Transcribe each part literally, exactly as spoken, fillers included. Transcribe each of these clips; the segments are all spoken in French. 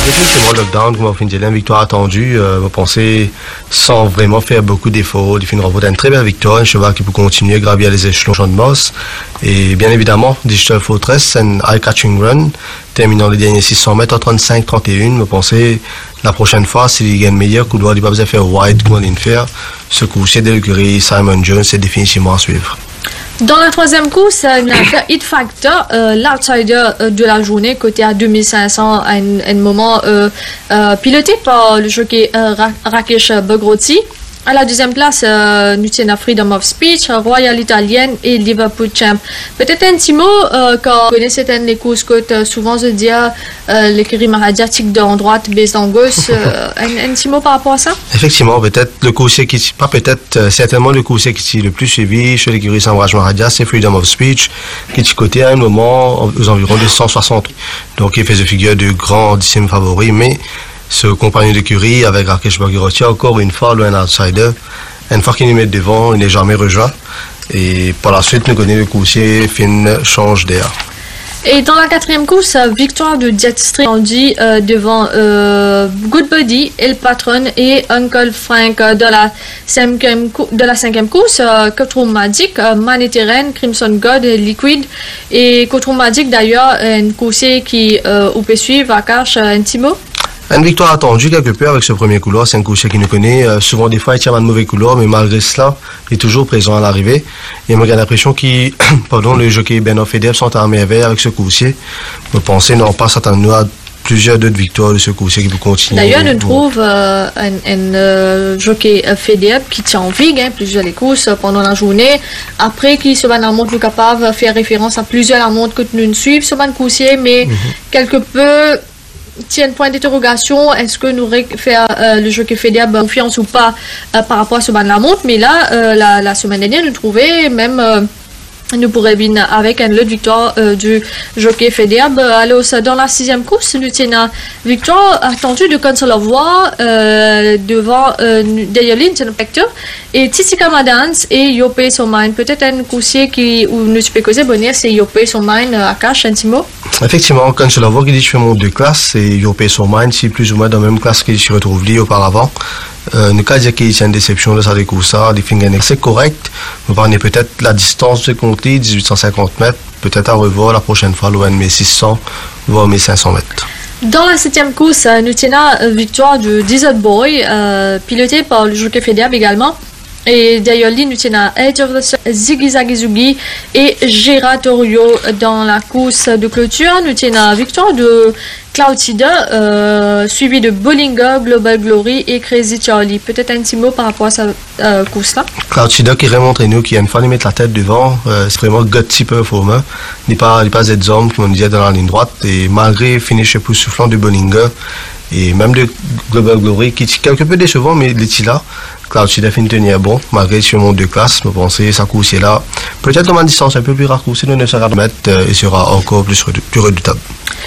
Effectivement, le lockdown, comme on finit une victoire attendue, euh, on pensait sans vraiment faire beaucoup d'efforts. Il fait une remporter une très belle victoire, un cheval qui peut continuer à gravir les échelons de Moss. Et bien évidemment, Digital Fortress, un eye-catching run, terminant les derniers six cents mètres en trente-cinq trente et un. On pensait la prochaine fois, s'il gagne meilleur couloir, il ne va pas besoin de faire wide comme on vient de faire. Ce coup, c'est Delcury, Simon Jones, c'est définitivement à suivre. Dans la troisième course, il y a un hit factor, euh, l'outsider euh, de la journée, côté à deux mille cinq cents, à un, un moment euh, euh, piloté par le jockey euh, Rakesh Bagroti. À la deuxième place, euh, nous tenons Freedom of Speech, Royal Italienne et Liverpool Champ. Peut-être un petit mot, euh, quand on connaît certaines les courses, que euh, souvent je dis euh, l'écurie Maradiatique d'en droite, baisse en gauche, euh, un, un petit mot par rapport à ça? Effectivement, peut-être le coursier qui, pas peut-être, euh, certainement le coursier qui est le plus suivi chez l'écurie Sambrage Maradia, c'est Freedom of Speech, qui est côté à un moment aux environs de cent soixante. Donc il faisait figure de grandissime favori, mais ce compagnon d'écurie avec Rakesh Bagroti, encore une fois, un outsider. Une fois qu'il nous met devant, il n'est jamais rejoint. Et par la suite, nous connaissons le coursier, Finn change d'air. Et dans la quatrième course, victoire de Jetstream euh, devant euh, Good Buddy, El Patron et Uncle Frank euh, de, la cinquième, de la cinquième course, euh, Cutthroat Magic, euh, Maneteren, Crimson God et Liquid. Et Cutthroat Magic d'ailleurs, un coursier qui euh, peut suivre à Cache, un petit mot. Une victoire attendue quelque peu avec ce premier couloir. C'est un coursier qui nous connaît. Euh, souvent, des fois, il tient un mauvais couloir, mais malgré cela, il est toujours présent à l'arrivée. Et moi, j'ai l'impression que pardon, le jockey Benoff et Deb sont à merveille avec ce coursier. Je pense non pas s'attendre à plusieurs d'autres victoires de ce coursier qui peut continuer. D'ailleurs, on trouve euh, un, un euh, jockey Fedeb qui tient en vigue hein, plusieurs les courses pendant la journée. Après, qui se va dans la montre capable de faire référence à plusieurs la montre que nous suivons sur le coursier, mais mm-hmm. quelque peu. Tiens, point d'interrogation, est-ce que nous faire euh, le jockey Fedeb confiance ou pas euh, par rapport à ce ban de la montre, mais là, euh, la, la semaine dernière, nous trouvons même, euh, nous pourrions venir avec une autre victoire euh, du jockey Fedeb. Alors, dans la sixième course, nous tenons la victoire attendue de Council of War euh, devant euh, Dayolin, Pector, et Tissika Madans et Yopé Somine. Peut-être un coursier qui, où nous peux causer bonheur, c'est Yopé Somine à Cache, un petit mot. Effectivement, quand je la vois qui dit que je fais mon deux classes, c'est Yopé Somine, c'est plus ou moins dans la même classe qu'il se retrouve lui auparavant. Euh, ne cas dire qu'il y a une déception de sa découverte, ça, des fingers c'est correct. Vous parlez peut-être la distance de compter, dix-huit cent cinquante mètres, peut-être à revoir la prochaine fois, loin de mes six cents, voire mes cinq cents mètres. Dans la septième course, nous tenons la victoire du Desert Boy, euh, piloté par le jockey Fedeb également. Et d'ailleurs, nous tenons Edge of the Sun, Ziggy Zaggy Zuggy et Giratorio dans la course de clôture. Nous tenons la victoire de Cloud Seeder, euh, suivi de Bollinger, Global Glory et Crazy Charlie. Peut-être un petit mot par rapport à cette euh, course-là. Cloud Seeder qui remonte nous, qui a une fois de mettre la tête devant, euh, c'est vraiment gutsy performer. Il n'est pas, pas Z-Zone, comme on disait, dans la ligne droite. Et malgré finish plus soufflant de Bollinger et même de Global Glory, qui est quelque peu décevant, mais il est là. Cloud Seeder finit tenir bon, malgré sur mon deux classes, je pense que sa course est là. Peut-être dans ma distance un peu plus raccourcie de neuf cent quarante mètres, euh, et sera encore plus, plus redoutable.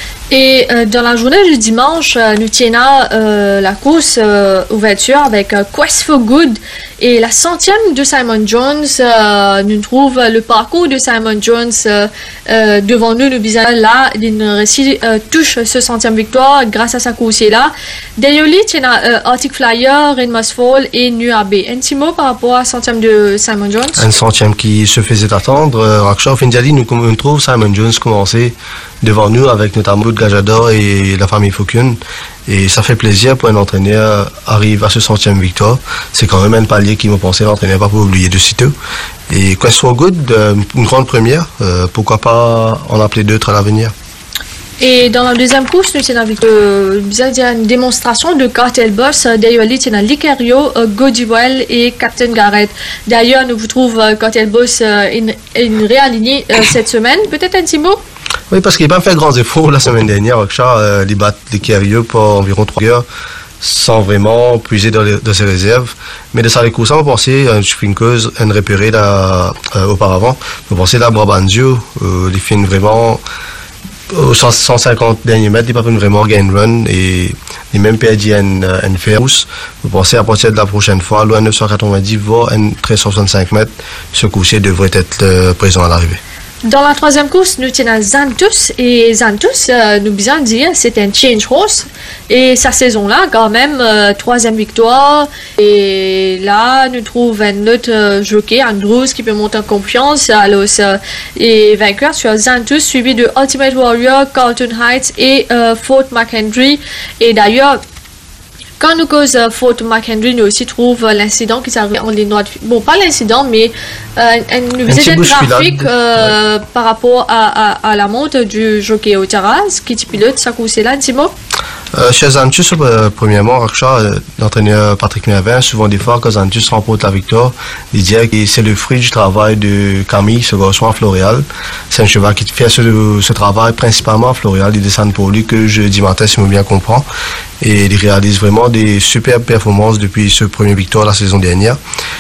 Et euh, dans la journée du dimanche, euh, nous tenons euh, la course euh, ouverture avec euh, Quest for Good et la centième de Simon Jones. Euh, nous trouvons le parcours de Simon Jones euh, euh, devant nous. Le visage là, il réussit euh, touche ce centième victoire grâce à sa course là. D'ailleurs, il y a euh, Arctic Flyer, Rain Must Fall et Nuabe. Un petit mot par rapport à la centième de Simon Jones. Un centième qui se faisait attendre. Euh, Rakshaw Finjali, nous, nous trouve Simon Jones commencer devant nous avec notamment le Gajador et la famille Fokun. Et ça fait plaisir pour un entraîneur arrive à ce centième victoire. C'est quand même un palier qui me pensait l'entraîneur pas pour oublier de sitôt. Et Quest for Good, euh, une grande première. Euh, pourquoi pas en appeler d'autres à l'avenir. Et dans la deuxième course, nous avons euh, une démonstration de Cartel Boss. D'ailleurs, il y a Licario, euh, Godywell et Captain Garrett. D'ailleurs, nous vous trouvons euh, Cartel Boss euh, une, une réalignée euh, cette semaine. Peut-être un petit mot? Oui, parce qu'il n'a pas fait grands efforts la semaine dernière. Raksha, euh, il bat Licario pour environ trois heures sans vraiment puiser dans, les, dans ses réserves. Mais de ça, les courses, on pensait à une sprinkeuse, une repérée là, euh, auparavant. On pensait à Brabanzio, euh, il fait une vraiment. Aux cent cinquante derniers mètres, il n'a pas fait une vraiment gain run et il même perdu une, une fairrousse. Vous pensez à partir de la prochaine fois, loin neuf cent quatre-vingt-dix, voire une treize cent soixante-cinq mètres, ce coursier devrait être euh, présent à l'arrivée. Dans la troisième course, nous tenons Xanthus. Et Xanthus, euh, nous bien dire, c'est un change horse. Et sa saison-là, quand même, euh, troisième victoire. Et là, nous trouvons un autre euh, jockey, Andrews, qui peut monter en confiance. Alors, euh, et vainqueur sur Xanthus, suivi de Ultimate Warrior, Carlton Heights et euh, Fort McHenry. Et d'ailleurs, quand nous cause euh, Fort McHenry, nous aussi trouve euh, l'incident qui s'est arrivé en ligne droite. Bon, pas l'incident, mais euh, un, une visite graphique euh, ouais. par rapport à, à, à la montre du jockey au terrasse qui pilote sa course là, Timo. Euh, chez Xanthus, euh, premièrement, Raksha, euh, l'entraîneur Patrick Mervin, souvent des fois que Xanthus remporte la victoire, il dit que c'est le fruit du travail de Camille, ce garçon à Floréal. C'est un cheval qui fait ce, ce travail principalement à Floréal. Il descend pour lui que jeudi matin, si je me bien comprends. Et il réalise vraiment des superbes performances depuis ce premier victoire la saison dernière.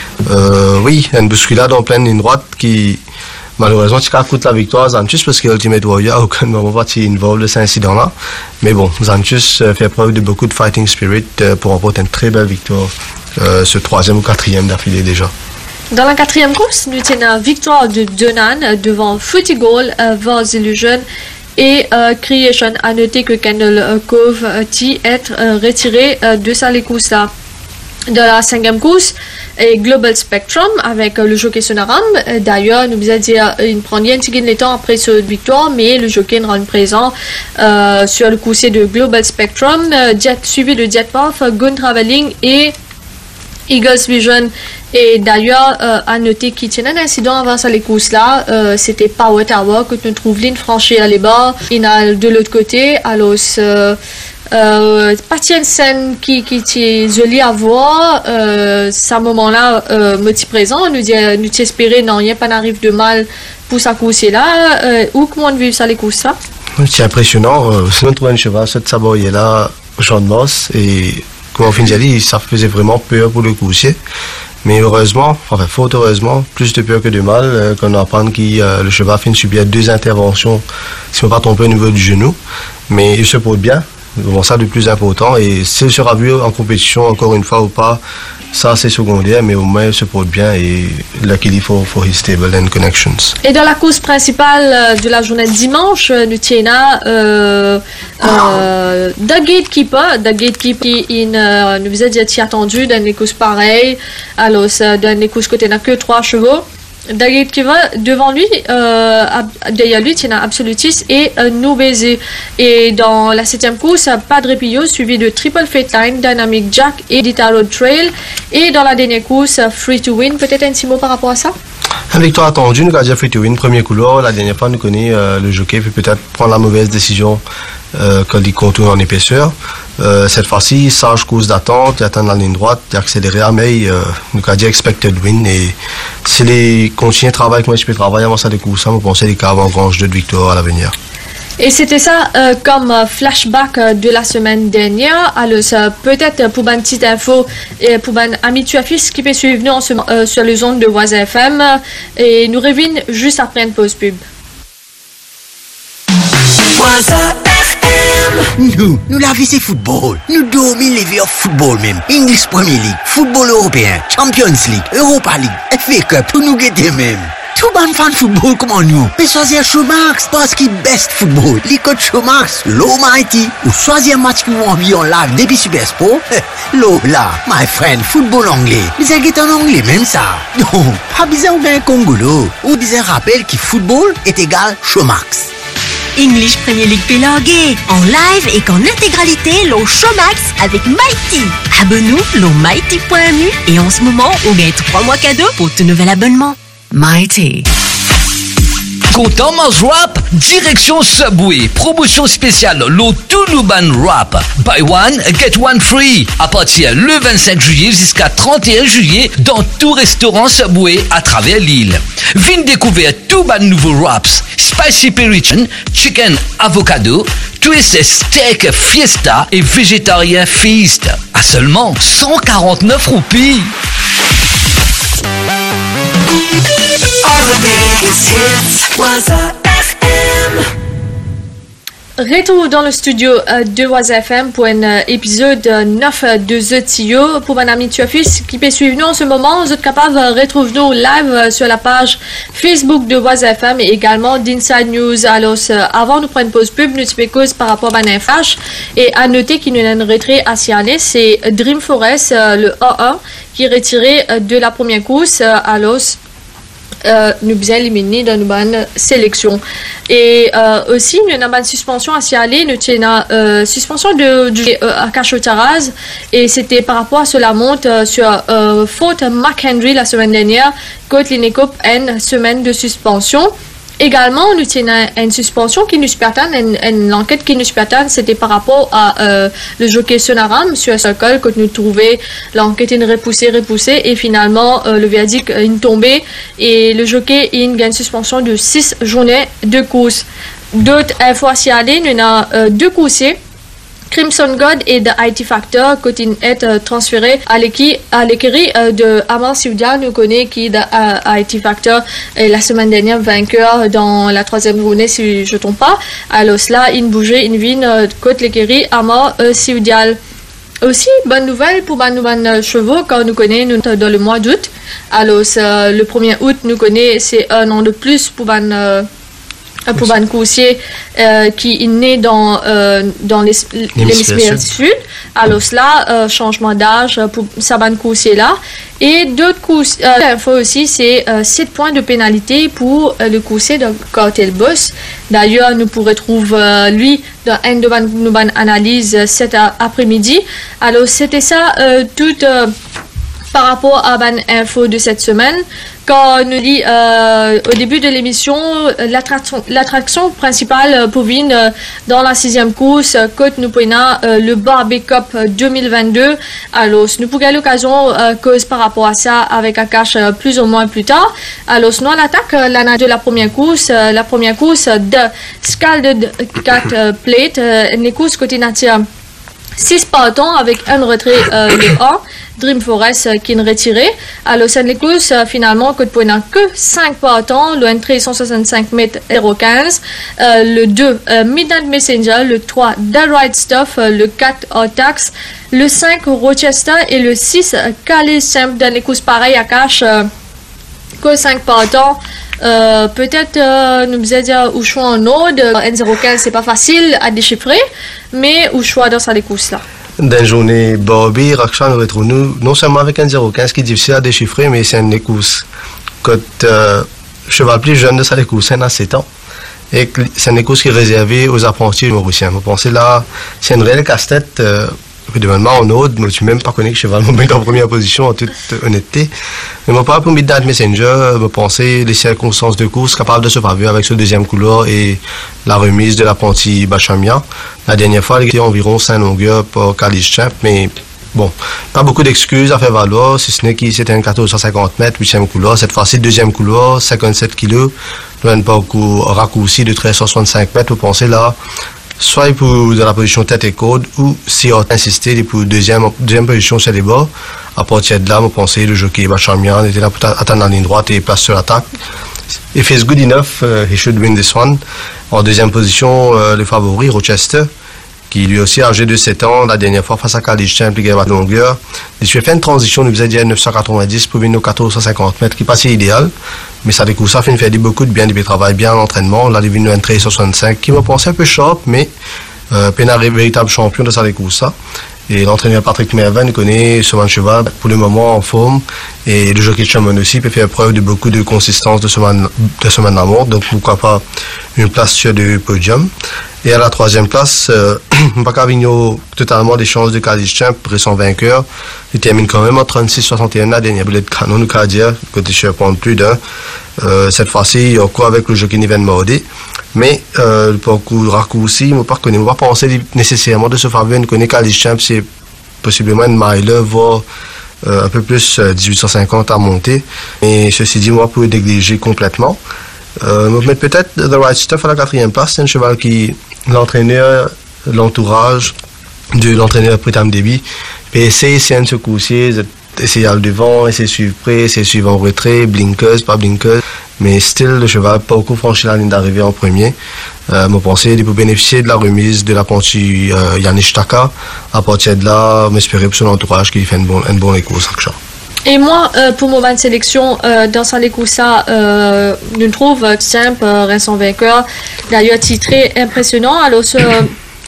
Euh, oui, une bousculade en pleine ligne droite qui, malheureusement, tu coûte la victoire à Xanthus parce que Ultimate Warrior à aucun moment parti involve de cet incident-là. Mais bon, Xanthus fait preuve de beaucoup de fighting spirit pour remporter une très belle victoire, euh, ce troisième ou quatrième d'affilée déjà. Dans la quatrième course, nous tenons la victoire de Donan devant Footy Goal, euh, Vars Illusion et euh, Creation. À noter que Kendall euh, Cove euh, T est euh, retiré euh, de sa course là. De la cinquième course, et Global Spectrum avec euh, le jockey Sonaram. Euh, D'ailleurs, nous vous a dit qu'il prend bien les temps après cette victoire, mais le jockey rend présent euh, sur le coursier de Global Spectrum, euh, Jet, suivi de Jetpath, Gun Traveling et Eagles Vision. Et d'ailleurs, euh, à noter qu'il tient un incident avant ça les courses là, euh, c'était Power Tower que tu trouves ligne franchie à les bas, il y a de l'autre côté, alors euh, euh, partie une scène qui qui est jolie à voir, euh, ce moment-là, euh, motif présent, nous dit, nous espérer non, il n'y a pas d'arrive de mal pour sa course là, euh, ou comment vivre ça les courses là? C'est impressionnant, euh, si on trouve un cheval, cette saboyer là, au champ de Moss, et comme on finit dit, ça faisait vraiment peur pour le coursier. Mais heureusement, enfin fort heureusement, plus de peur que de mal, euh, qu'on apprend que euh, le cheval finit subir deux interventions, si on ne pas tromper au niveau du genou. Mais il se porte bien, bon, ça le plus important. Et s'il sera vu en compétition encore une fois ou pas, ça c'est secondaire, mais au moins il se porte bien et luckily for, for his stable and connections. Et dans la course principale de la journée de dimanche, nous tenons euh, euh, The Gatekeeper. The Gatekeeper qui euh, nous a dit attendu dans les courses pareilles. Alors, dans les courses côté n'a que trois chevaux. The Gatekeeper, devant lui, euh, derrière lui, il y a Absolutis et euh, Noubézé. Et dans la septième course, Padre Pio, suivi de Triple Fate Line, Dynamic Jack et Dita Road Trail. Et dans la dernière course, Free to Win. Peut-être un petit mot par rapport à ça? Une victoire attendue, nous avons dit Free to Win, premier couleur. La dernière fois, nous connaissons euh, le jockey, puis peut-être prendre la mauvaise décision euh, quand il contourne en épaisseur. Euh, cette fois-ci, sage course d'attente, il atteint la ligne droite, il accéléré à mais euh, nous avons dit expected win. Et si les continuer de travailler comme je peux travailler avant ça, des courses, on pensait qu'il y avait un grand jeu de victoire à l'avenir. Et c'était ça euh, comme euh, flashback euh, de la semaine dernière. Alors, euh, peut-être pour une petite info et pour un ami tu affiches qui peut suivre nous en ce, euh, sur les ondes de Voisin F M. Et nous revenons juste après une pause pub. Nous, nous la vie c'est football. Nous dominons les vieux football même. English Premier League, football européen, Champions League, Europa League, F A Cup, pour nous guetter même. Tout ban fan football comme nous. Mais choisir Showmax parce qu'il best football. Les codes Showmax, low mighty. Ou choisir match qui vous envie en live depuis Super Sport. Low là, my friend, football anglais. Mais ça est en anglais même ça. Non, pas besoin ou bien Congolo. Ou besoin rappel que football est égal Showmax. English Premier League Pélangué, en live et qu'en intégralité, l'eau Showmax avec Mighty. Abonne-nous, l'eau mighty point m u et en ce moment, on gagne trois mois cadeaux pour tout nouvel abonnement. Mighty. Content mange rap, direction Subway, promotion spéciale l'eau Toulouban Rap, buy one, get one free, à partir le vingt-cinq juillet jusqu'à trente et un juillet dans tout restaurant Subway à travers l'île. Viens découvrir tout ban nouveaux raps, Spicy Pirichon, Chicken Avocado, Twist Steak Fiesta et Végétarien Feast, à seulement cent quarante-neuf roupies. Retour dans le studio euh, de Waza F M pour un euh, épisode euh, neuf de The Tio. Pour mon ami Tuafis qui peut suivre nous en ce moment, vous êtes capable de retrouver nous live euh, sur la page Facebook de Waza F M et également d'Inside News. Alors, euh, avant de prendre une pause pub, nous te cause par rapport à un flash et à noter qu'il y a un retrait à signaler, c'est Dream Forest, euh, le A un, qui est retiré euh, de la première course. Euh, alors, Euh, nous bien éliminé dans une sélection et euh, aussi nous avons une suspension à signaler, nous avons euh, suspension de, de euh, à Cachotaraz et c'était par rapport à cela monte euh, sur euh, faute McHenry la semaine dernière contre l'Inécop une semaine de suspension. Également, nous avons une suspension qui nous pertane, une, une enquête qui nous pertane, c'était par rapport à euh, le jockey Sonaram sur Circle, quand nous trouvons l'enquête est repoussée, repoussée, et finalement, euh, le verdict est tombé, et le jockey il a une suspension de six journées de course. D'autres infos à signaler, nous avons euh, deux coursiers, Crimson God et The I T Factor, quand il est euh, transféré à l'équipe à l'écurie euh, de Amal Sioudia, nous connaît qui de euh, I T Factor est la semaine dernière vainqueur dans la troisième journée si je ne trompe pas. Alors cela, il bougeait, il vient euh, contre l'écurie Amal euh, Sioudia. Aussi, bonne nouvelle pour nos bonnes chevaux, quand nous connaissons nous, dans le mois d'août. Alors euh, le premier août, nous connaissons c'est un an de plus pour ban euh, pour un coursier euh, qui est né dans, euh, dans l'hémisphère sud. Alors cela, euh, changement d'âge pour ça ban coursier là. Et d'autres coursiers, euh, l'info aussi, c'est euh, sept points de pénalité pour euh, le coursier de Cartel Boss. D'ailleurs, nous pourrons trouver euh, lui dans une de nos analyses euh, cet après-midi. Alors c'était ça, euh, tout euh, par rapport à ban info de cette semaine. Quand on nous dit euh, au début de l'émission, l'attraction, l'attraction principale pour Vin euh, dans la sixième course, côte nous prenons euh, le Barbie Cup deux mille vingt-deux. Alors, nous pourrons l'occasion euh, cause par rapport à ça avec Akash euh, plus ou moins plus tard. Alors, nous on attaque euh, l'année de la première course, euh, la première course de Scalded Cat euh, Plate, euh, une course côté nature. six partants avec un retrait euh, le un, Dream Forest euh, qui est retiré. Alors, c'est une course euh, finalement que pour que cinq partants, le entrée cent soixante-cinq mètres zéro quinze, euh, le deux euh, Midnight Messenger, le trois The Right Stuff, euh, le quatre Ortax, le cinq Rochester et le six euh, Calais Simple dans les courses pareilles à cash euh, que cinq partants. Euh, peut-être euh, nous faisons dire où choix en ode N zéro quinze c'est pas facile à déchiffrer mais où choix dans ces courses là dans une journée Barbie Raksha nous retrouve nous non seulement avec un zéro quinze qui est difficile à déchiffrer mais c'est une course quand euh, cheval plus jeune de ça les courses c'est à sept ans et c'est une course qui est réservée aux apprentis mauriciens vous pensez là c'est une réelle casse-tête euh, évidemment en autre, je ne suis même pas connu que cheval me met en première position en toute honnêteté. Mais mon papa pour Midnight Messenger, me penser les circonstances de course capables de se favoriser avec ce deuxième couloir et la remise de l'apprenti Bachamia. La dernière fois, il était environ cinq longueurs pour Kalish Champ, mais bon, pas beaucoup d'excuses à faire valoir, si ce n'est que c'était un quatorze cent cinquante mètres, huitième couloir. Cette fois-ci, deuxième couloir, cinquante-sept kilos, un raccourci de treize cent soixante-cinq mètres, vous pensez là. Soit pour dans la position tête et côte, ou si on insisté pour deuxième, deuxième position sur les bords. À partir de là, vous pensez le jockey Bachamian était là pour atteindre la ligne droite et place sur l'attaque. If it's good enough, uh, he should win this one. En deuxième position, uh, le favori Rochester, qui lui aussi âgé de sept ans, la dernière fois face à Kalish Champ, il gagne de longueur. Il a fait une transition, il faisait dire neuf cent quatre-vingt-dix pour venir aux quatorze cent cinquante mètres, qui passait idéal. Mais ça, du coup, ça fait une fait beaucoup de bien, il travaille bien l'entraînement. Là, il vient un treize cent soixante-cinq, qui me pensait un peu short, mais euh, Pénard est véritable champion de ça, du coup, ça. Et l'entraîneur Patrick Mervin connaît ce cheval pour le moment en forme. Et le jockey Chamon aussi peut faire preuve de beaucoup de consistance de semaine, de semaine à mort. Donc pourquoi pas une place sur le podium. Et à la troisième place, euh, Bacavigno totalement des chances de Kalish Champ, récent vainqueur. Il termine quand même en trente-six soixante et un la dernière bullet de canon, nous qu'à dire, côté je prends plus d'un. Euh, cette fois-ci, il y a encore avec le jockey Niven Mordé. Mais euh, le parcours raccourci, je ne vais pas penser nécessairement de se faire bien. Connaître Kalish Champ, c'est possiblement une mile, voire euh, un peu plus euh, dix-huit cent cinquante à monter. Et ceci dit, moi, pour le négliger complètement. Euh, je vais mettre peut-être The Right Stuff à la quatrième place. C'est un cheval qui, l'entraîneur, l'entourage de l'entraîneur Pritam Debi, peut essayer de se courser, essayer à le devant, essayer de suivre près, essayer de suivre en retrait, blinkers, pas blinkers. mais still, le cheval pas beaucoup franchi la ligne d'arrivée en premier. Euh, me pensais il peut bénéficier de la remise de l'apprenti euh, Yannick Taka. À partir de là, m'espérer pour son entourage qu'il fait une bonne, une bonne course. Et moi, euh, pour mon ban sélection, euh, dans sa ça, euh, je trouve euh, simple, euh, reste en vainqueur. D'ailleurs, titré impressionnant. Alors, euh,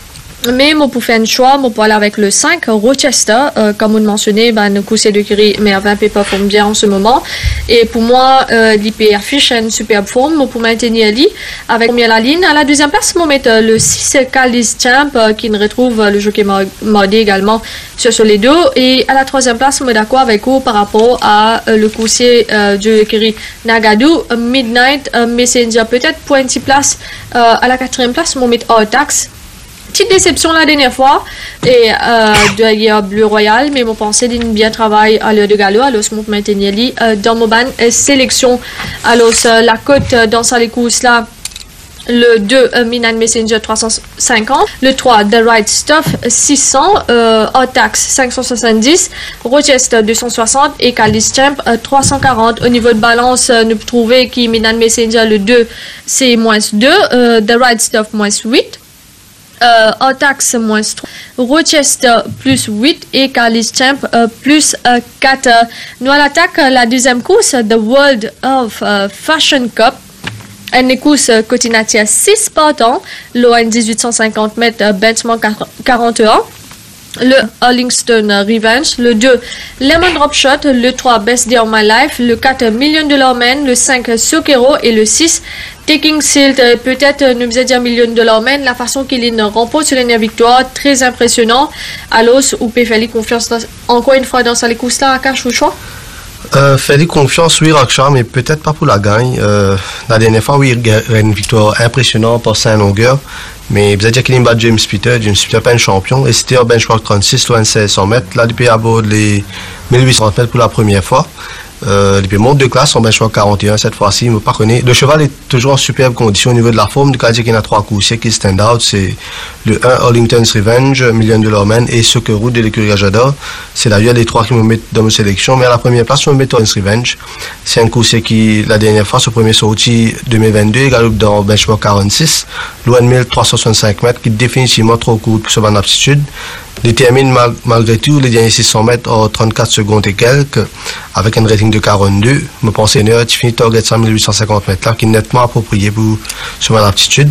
mais moi, pour faire un choix, moi, pour aller avec le cinq, Rochester, euh, comme vous le mentionnez, ben, le coup, c'est de Curie, mais à vingt P performe bien en ce moment. Et pour moi, euh, l'I P affiche une superbe forme. Moi, pour maintenir l'I, avec combien la ligne. À la deuxième place, moi, mettre euh, le six, Callis Champ, euh, qui ne retrouve euh, le jockey mordé également sur, sur les deux. Et à la troisième place, moi, d'accord avec vous par rapport à euh, le coussier euh, de Curie Nagadou, euh, Midnight euh, Messenger, peut-être pour une petite place. Euh, à la quatrième place, moi, mettre Ortax. Petite déception la dernière fois et euh, de la Bleu Royal, mais mon pensée d'une bien travail à l'heure de galop, alors ce mon maintenir euh, dans mon ban euh, sélection. Alors euh, la cote euh, dans sa les courses là, le deux euh, Minan Messenger trois cent cinquante, le trois The Right Stuff six cents, euh, Otax cinq cent soixante-dix, Rochester deux cent soixante et Callis Champ euh, trois cent quarante. Au niveau de balance, euh, nous trouvons que Minan Messenger le deux c'est moins deux, euh, The Right Stuff moins huit. Euh, Otax moins trois, Rochester plus huit et Callis Champ euh, plus euh, quatre. Nous à l'attaque la deuxième course, The World of uh, Fashion Cup. Une course Cotinatia six partants, l'O N dix-huit cent cinquante mètres, euh, benchmark quarante et un. Le Hollingston Revenge, le deux Lemon Drop Shot, le trois Best Day of My Life, le quatre Million Dollar Man, le cinq Sokero et le six Taking Silt. Peut-être nous vous dire Million Dollar Man, la façon qu'il ne remporte sur la victoire, très impressionnant. À l'os ou peut faire confiance dans, encore une fois dans sa course là à cache ou choix. Euh, Faire confiance, oui, Rockstar, mais peut-être pas pour la gagne. Euh, la dernière fois, oui, il a une victoire impressionnante par cinq longueurs. Mais vous avez dit qu'il a battu James Peter, James Peter pas un champion. Et c'était un benchmark trente-six, loin de seize cents mètres. Là, il peut aborder les mille huit cents mètres pour la première fois. Euh, il peut monter de classe en benchmark quarante et un cette fois-ci. Il me pas connaît. Le cheval est toujours en superbe condition au niveau de la forme. Du cas, il y a trois coups qui stand out. C'est le un Arlington's Revenge, Million Dollar Man et Sokero de l'écurie J'adore. C'est d'ailleurs les trois qui me mettent dans ma sélection. Mais à la première place, je me mets Arlington's Revenge. C'est un coup qui, la dernière fois, ce premier sorti deux mille vingt-deux, il galope dans benchmark quarante-six, loin de mille trois cent soixante-cinq mètres, qui est définitivement trop court pour ce bonne aptitude. Il termine mal, malgré tout les derniers six cents mètres en trente-quatre secondes et quelques, avec un rating de quarante-deux. Je pense que c'est fini target cent mille huit cent cinquante mètres là, qui est nettement approprié pour ce bonne aptitude.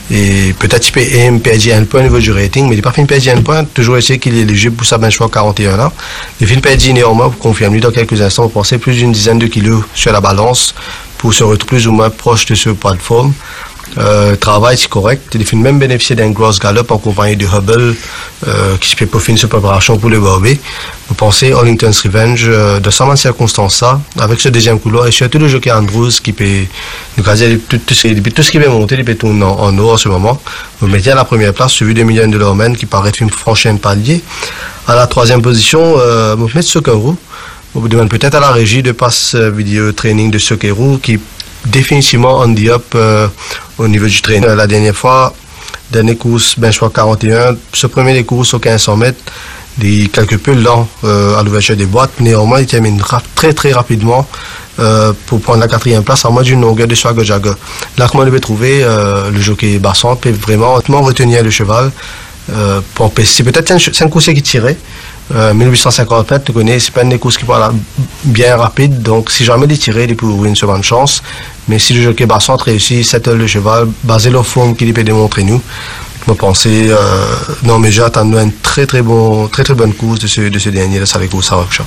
Et peut-être qu'il peut perdre un point au niveau du rating, mais il n'a pas fini de perdre un point, toujours essayer qu'il est éligible pour sa benchmark quarante et un là. Il finit de perdre néanmoins, pour confirmer dans quelques instants, vous pensez plus d'une dizaine de kilos sur la balance pour se retrouver plus ou moins proche de ce plateforme. Euh, travail c'est correct, il fait même bénéficier d'un gros galop en compagnie de Hubble euh, qui se fait pour finir sa préparation pour le Barbé. Vous pensez Arlington's Revenge euh, de cent vingt circonstances ça, avec ce deuxième couloir et surtout le jockey Andrews qui peut nous caser tout, tout, tout, tout ce qui va monter, il peut tourner en, en haut en ce moment. Vous mettez à la première place suivi de Million Dollar Man qui paraît une franchir un palier. À la troisième position, euh, vous mettez Sokero. On vous demande peut-être à la régie de passe euh, vidéo training de Sokero qui définitivement on the up euh, au niveau du training. Euh, la dernière fois, dernière course, benchmark quarante et un, ce premier des courses aux quinze cents mètres, il est quelque peu lent euh, à l'ouverture des boîtes, néanmoins il termine rap- très très rapidement euh, pour prendre la quatrième place en moins d'une longueur de Swagger Jagger. Là, comment on devait trouver euh, le jockey Basson peut vraiment retenir le cheval euh, pour empêcher. Peut-être c'est un course qui tirait. Euh, mille huit cent cinquante mètres, tu connais, c'est pas une des courses qui parle bien rapide, donc si jamais il tirer, il peut ouvrir une seconde chance. Mais si le jockey Basson réussit, settle le cheval, basé leur forme qu'il peut démontrer nous, je pense euh, non, mais j'attends une très très bon, très très bonne course de ce, de ce dernier, de sa course à Rockstar.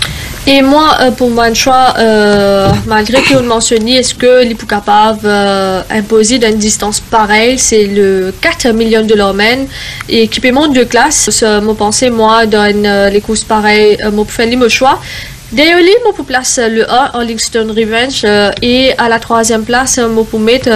Et moi, euh, pour mon choix, euh, malgré que vous le mentionniez, est-ce que l'I P U capable euh, imposer d'une distance pareille, c'est le quatre Million Dollar Man et qui peut monter de classe. Je me pensais, moi, dans euh, les courses pareilles, euh, je fais le choix. D'ailleurs, je peux placer le un, Arlington Revenge, euh, et à la troisième place, je peux mettre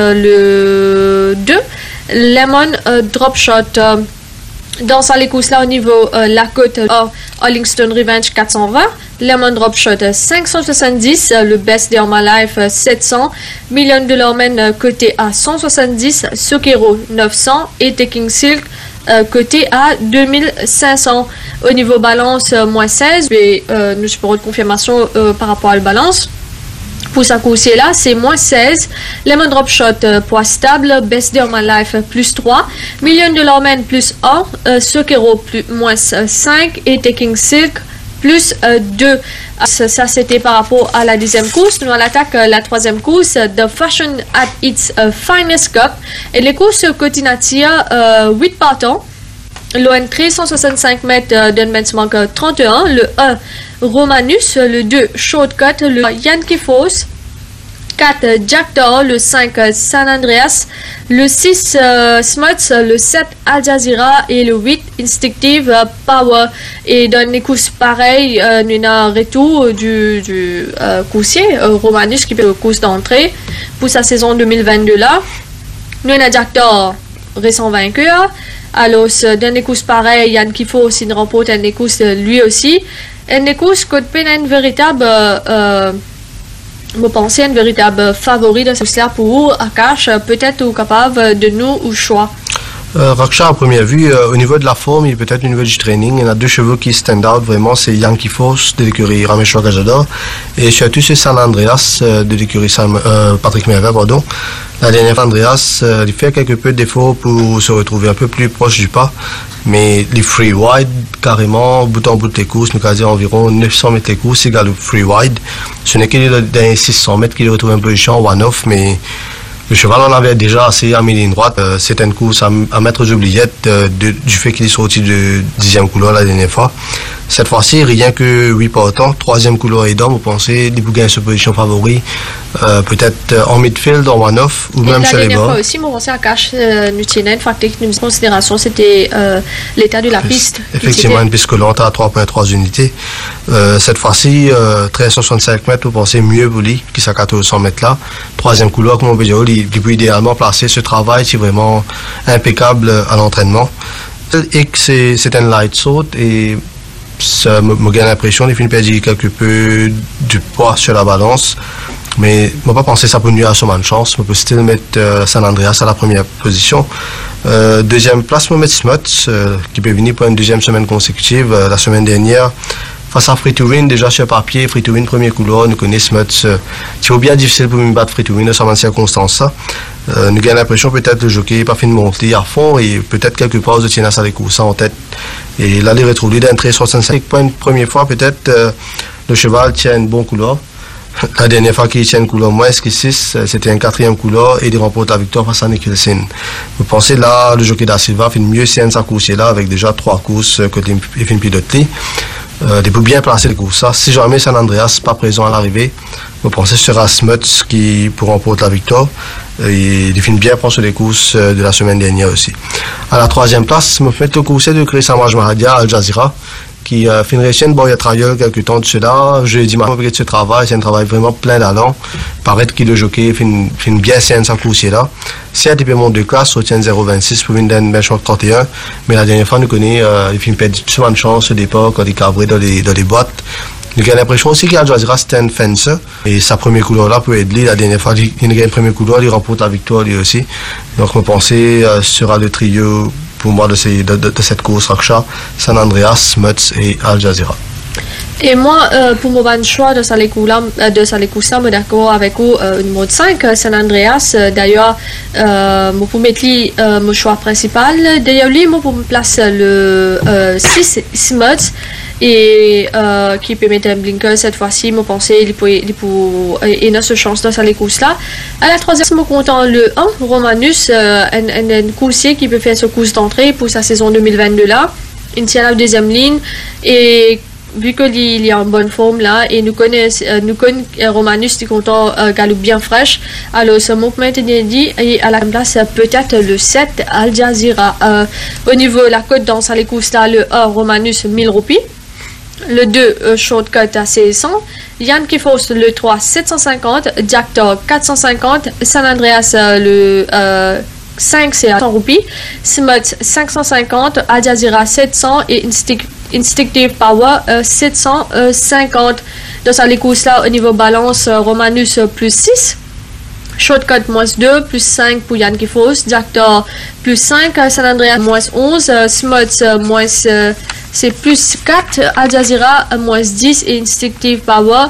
euh, le deux, Lemon euh, Drop Shot. Euh, Dans ça, les courses là au niveau euh, la côte euh, Arlington Revenge quatre cent vingt, Lemon Drop Shot euh, cinq cent soixante-dix, euh, le Best Day of My Life euh, sept cents, Million Dollar Man euh, côté à cent soixante-dix, Sokero neuf cents et Taking Silk euh, côté à deux mille cinq cents. Au niveau balance, euh, moins seize, et euh, nous avons une confirmation euh, par rapport à la balance. Pour sa course là, c'est moins seize. Lemon Drop Shot, euh, poids stable. Best Day of My Life, plus trois. Million Dollar Man, plus un. Euh, Sokero, plus, moins cinq. Et Taking Silk, plus euh, deux. Ça, ça, c'était par rapport à la deuxième course. Nous, on attaque euh, la troisième course, The Fashion at its uh, Finest Cup. Et les courses Cotinatia, euh, huit partants. L'entrée cent soixante-cinq mètres euh, d'un benchmark euh, trente et un. Le un, Romanus. Le deux, Shortcut. Le Yankee Force. quatre, Jackdaw. Le cinq, San Andreas. Le six, euh, Smuts. Le sept, Al Jazeera. Et le huit, Instinctive euh, Power. Et dans les courses pareilles, euh, nous avons un retour du, du euh, coursier, euh, Romanus, qui fait le course d'entrée pour sa saison deux mille vingt-deux là. Nous avons Jackdaw, récent vainqueur. Alors, dans les courses pareilles, Yann Kifo aussi ne remporte une course lui aussi. Une course que peine une véritable, euh, je pense, une véritable favori de ce là pour Akash, peut-être ou capable de nous ou choix. Euh, Raksha, à première vue, euh, au niveau de la forme et peut-être au niveau du training, il y en a deux chevaux qui stand out vraiment, c'est Yankee Force de l'écurie Rameshwar Gajador et surtout c'est San Andreas euh, de l'écurie euh, Patrick Mervet, pardon. La dernière fois, Andreas, euh, il fait quelques peu de défauts pour se retrouver un peu plus proche du pas, mais les free wide, carrément, bout en bout de les courses, nous avons dit environ neuf cents mètres les courses, égal au free wide. Ce n'est que dans six cents mètres qu'il retrouve un peu champ one-off, mais le cheval en avait déjà assez à mi ligne droite. Euh, C'était une course à, à mettre aux oubliettes euh, de, du fait qu'il est sorti de dixième couleur la dernière fois. Cette fois-ci, rien que huit partants, troisième couleur aidant, vous pensez, les Bougains sur position favori, euh, peut-être euh, en midfield, en one-off, ou et même sur les bords. La dernière fois aussi, moi, pensais à Cash, euh, nous tenait une facteur qui nous en considération, c'était euh, l'état de la piste. Effectivement, une piste collante à trois virgule trois unités. Euh, cette fois-ci, euh, treize cent soixante-cinq mètres, vous pensez mieux pour lui, qui s'est quatorze cents mètres là. Troisième couleur, comme on peut dire, il peut idéalement placer ce travail, c'est vraiment impeccable à l'entraînement. Et que c'est un light saut et ça me, me donne l'impression qu'il finit par dire quelque peu du poids sur la balance. Mais je ne pas penser que ça peut nuire à son de chance. On peut still mettre euh, San Andreas à la première position. Euh, deuxième place, on peut mettre Smuts, euh, qui peut venir pour une deuxième semaine consécutive. Euh, la semaine dernière, face à Free to Win, déjà sur papier, Free to Win, premier couleur, nous connaissons Smuts. Euh, c'est bien difficile pour me battre Free to Win dans certaines circonstances. Ça. Euh, nous avons l'impression peut-être le jockey n'est pas fini de monter à fond et peut-être quelques pauses de Tiena Salekoussa en tête. Et là, les retrouver d'un trait soixante-cinq points une première fois, peut-être euh, le cheval tient une bonne couleur. La dernière fois qu'il tient une couleur moins que six, c'était un quatrième couleur et il remporte la victoire face à Nicholson. Vous pensez là, le jockey da Silva fait mieux si sa course là avec déjà trois courses que il finit piloter. Euh, il peut bien placer les courses. Si jamais San Andreas pas présent à l'arrivée, vous pensez que ce sera Smuts qui pour remporter la victoire. Et il finit bien prendre sur les courses de la semaine dernière aussi. À la troisième place, je me fais le coursier de Chris Amaj Mahadia, Al Jazeera, qui euh, fait une réussite boy à trial quelques temps de cela. Je dis maintenant que ce travail, c'est un travail vraiment plein d'allant. Paraît qu'il le jockey fait une, fait une bien scène sa coursier là. C'est un type de classe, retient zéro virgule vingt-six pour une d'un benchmark trente et un. Mais la dernière fois, nous connaissons, euh, il fait une perte souvent de chance au départ quand il est cabré dans les, dans les boîtes. Nous avons l'impression aussi qu'il y a Jazeera, c'était un fencer. Et sa première couleur là peut aider. La dernière fois, il a gagné une première couleur, il remporte la victoire lui aussi. Donc, je pense que euh, sera le trio pour moi de, ces, de, de, de cette course Raksha, San Andreas, Smuts et Al Jazeera. Et moi, euh, pour mon choix de Salekoussa, de Salekoussa, je suis d'accord avec vous, euh, numéro cinq, San Andreas. Euh, D'ailleurs, euh, je peux mettre euh, mon choix principal. D'ailleurs, lui, je peux placer le euh, six, Smuts, et euh, qui peut mettre un blinker cette fois-ci. Je pense qu'il peut, il peut, il a ce chance de Salekoussa. À la troisième, je suis content le un, Romanus, euh, un, un, un coursier qui peut faire ce course d'entrée pour sa saison deux mille vingt-deux là. Il tient la deuxième ligne et vu qu'il est en bonne forme là et nous connaissons euh, nous connaissons euh, Romanus qui content euh, galope bien fraîche, alors ce mouvement est dit et à la place peut-être le sept Al Jazeera. Euh, au niveau de la cote dans les courses là, le un Romanus mille roupies, le deux euh, Shortcut à six cents, Yann Kifos le trois sept cent cinquante, Jackdaw quatre cent cinquante, San Andreas euh, le euh, cinq c'est à cent roupies, Smuts cinq cent cinquante, Al Jazeera sept cents et Instinct Instinctive Power euh, sept cent cinquante. Dans les courses là, au niveau balance, euh, Romanus euh, plus six, Shortcut moins deux, plus cinq pour Yann Kifos, Jackdaw plus cinq, euh, San Andreas moins onze, euh, Smuts euh, moins euh, c'est plus quatre, Al Jazeera euh, moins dix et Instinctive Power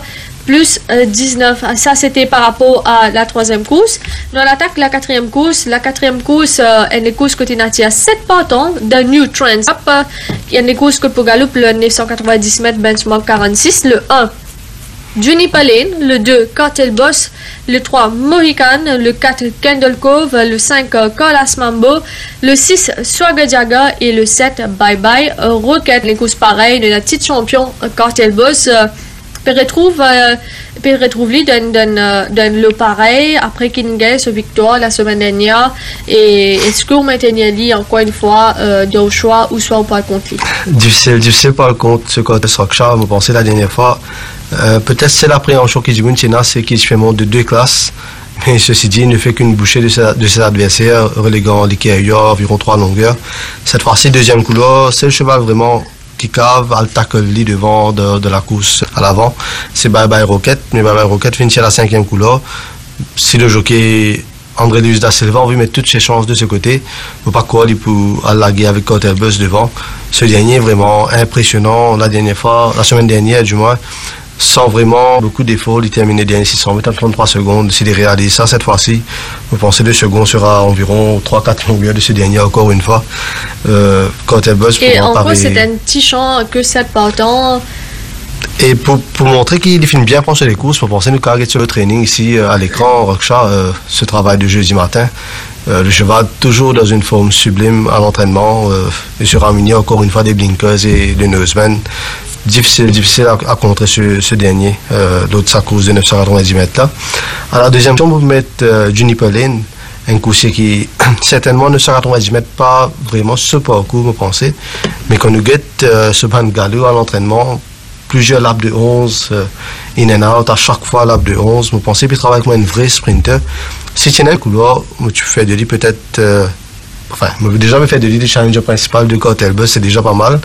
plus euh, dix-neuf. Ça, c'était par rapport à la troisième course. Dans l'attaque, la quatrième course, la quatrième course, euh, une course côté natia sept partants de New Trends. Il y a une course que pour Gallup, le neuf cent quatre-vingt-dix mètres, benchmark quarante-six, le un. Juniper Lane, le deux, Cartel Boss, le trois, Mohican, le quatre, Kendall Cove, le cinq, Carlas Mambo, le six, Swagger Jagger et le sept, Bye Bye Rocket. Les courses pareilles de la petite champion Cartel Boss. Euh, peut retrouve euh, peut retrouver dans dans dans le pareil après qu'il gagne ce victoire la semaine dernière. Et est-ce que vous maintenez encore une fois euh, de choix ou soit pas contre lui? Difficile, difficile par contre ce côté Rockstar. Vous pensez la dernière fois. Euh, peut-être c'est l'appréhension qui dit c'est qu'il se fait monter de deux classes, mais ceci dit, il ne fait qu'une bouchée de ses, de ses adversaires, reléguant l'équerrier environ trois longueurs. Cette fois-ci, deuxième couleur, c'est le cheval vraiment qui cave, à le tackle devant de, de la course à l'avant. C'est Bye Bye Rocket, mais Bye Bye Rocket finit à la cinquième couleur. Si le jockey André Luis da Silva a envie de mettre toutes ses chances de ce côté, il ne faut pas quoi, il peut allaguer avec Cartel Bus devant. Ce dernier est vraiment impressionnant. La dernière fois, la semaine dernière du moins, sans vraiment beaucoup d'efforts, il terminait dernier six cents mètres en trente-trois secondes. S'il réalise ça cette fois-ci, vous pensez le second sera environ trois à quatre longueurs de ce dernier encore une fois. Euh, Cartel Bus et en gros, c'est un petit champ que sept partants. Et pour, pour montrer qu'il finit bien penser les courses, pour penser nous carrer sur le training ici euh, à l'écran, Rockstar, euh, ce travail de jeudi matin. Euh, le cheval toujours dans une forme sublime à l'entraînement. Euh, et sur Arminia, encore une fois, des blinkers et des nosemen. Difficile, difficile à, à contrer ce, ce dernier, euh, l'autre sa course de neuf cent quatre-vingt-dix mètres là. À la deuxième tour, vous mettez euh, Juniper Lane, un coursier qui certainement neuf cent quatre-vingt-dix mètres, pas vraiment ce parcours, vous pensez, mais quand nous guette euh, ce ban galop à l'entraînement, plusieurs laps de onze, euh, in and out, à chaque fois lap de onze, vous pensez, puis il travaille comme un vrai sprinter. Si tu as un couloir, tu fais de lui peut-être, euh, enfin, j'ai déjà fait de lui le challenger principal de Cartel Bus, c'est déjà pas mal.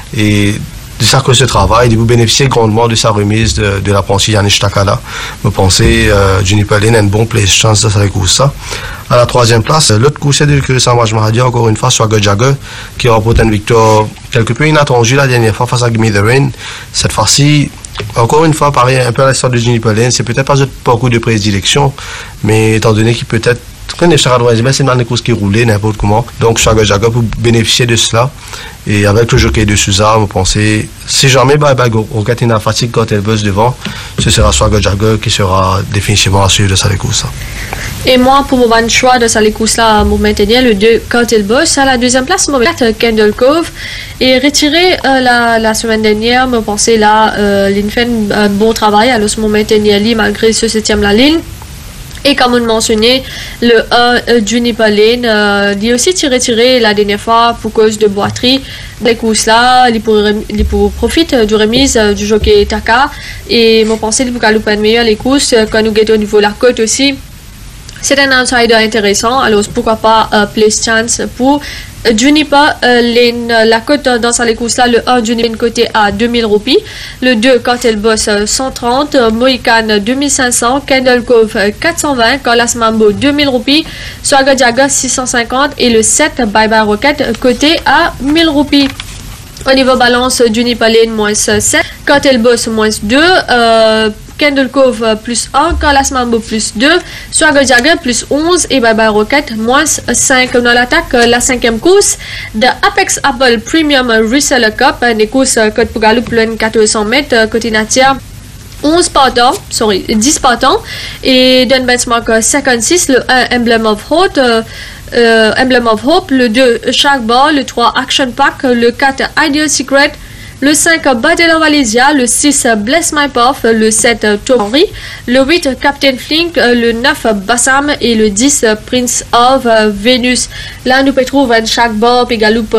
Et de ça que ce travail, il vous bénéficiez grandement de sa remise de, de l'apprenti Yannick Takala. Vous pensez, euh, Juniper Lane a une bonne place chance de faire ça. À la troisième place, l'autre coup, c'est de que Samaj Mahadi, encore une fois, Swagger Jagger, qui remporte une victoire quelque peu inattendue la dernière fois face à Gimme the Rain. Cette fois-ci, encore une fois, pareil, un peu à l'histoire de Juniper Lane, c'est peut-être pas beaucoup de prédilection, mais étant donné qu'il peut-être c'est une course qui roulait n'importe comment. Donc Swagger Jagger pour bénéficier de cela. Et avec le jockey de Souza, vous pensez, si jamais Bye Bye Rocket est en fatigue quand elle buzz devant, ce sera Swagger Jagger qui sera définitivement à suivre de sa course. Et moi, pour mon choix de sa course là, pour maintenir le deux quand elle bosse, à la deuxième place, je vais Kendall Cove. Et retiré euh, la, la semaine dernière, je pensais là, euh, il fait un bon travail, alors ce moment maintenir lui malgré ce septième la ligne. Et comme on mentionnait, le un euh, Juniper Lane, euh, il a aussi retiré la dernière fois pour cause de boiterie. Les courses là, il pour, il pour profite du remise euh, du jockey Taka. Et mon pensée, il pour qu'elle loupe meilleur les courses euh, quand nous guettons au niveau de la côte aussi. C'est un outsider intéressant, alors pourquoi pas euh, place chance pour euh, Juniper euh, Lane, la cote euh, dans sa course là, le un Juniper côté à deux mille roupies, le deux Cartel Boss euh, cent trente, euh, Mohican deux mille cinq cents, Kendall Cove euh, quatre cent vingt, Carlas Mambo deux mille roupies, Swagger Jagger six cent cinquante et le sept Bye Bye Rocket euh, côté à mille roupies. Au niveau balance, Juniper Lane moins sept, Cartel Boss moins deux, euh, Kendall Cove euh, plus un, Carlas Mambo plus deux, Swagger Jagger plus onze et Bye Bye Rocket moins cinq. Dans l'attaque, euh, la cinquième course de Apex Apple Premium Reseller Cup, euh, des courses euh, côte pour Galop plein quatorze cents mètres, euh, côté nature. onze partants, sorry, dix partants, et d'un benchmark euh, cinquante-six, le un Emblem of Hope, euh, euh, Emblem of Hope, le deux Shark Ball, le trois Action Pack, le quatre Ideal Secret, le cinq Battle of Valencia, le six Bless My Path, le sept Tom Henry, le huit Captain Flink, le neuf Bassam et le dix Prince of Venus. Là, nous pouvons trouver un Shark Ball, puis Galoupe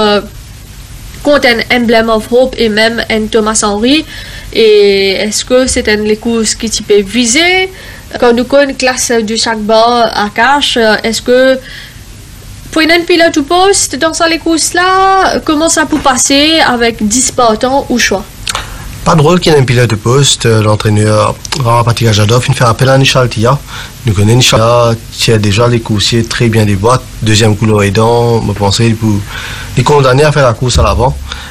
contre un Emblem of Hope et même un Thomas Henry. Et est-ce que c'est un les courses qui tu peux viser? Quand nous connaissons une classe du Shark Ball à cash, est-ce que pour une pilote ou poste dans ça les courses là, comment ça peut passer avec dix partants ou choix? Pas drôle qu'il y ait un pilote de poste, l'entraîneur Ramapati Gajadov, il fait appel à Nishal Tia. Nous connaissons Nishal Tia, qui a déjà les coursiers très bien des boîtes, deuxième couleur aidant, je pensais il peut les condamner à faire la course à l'avant.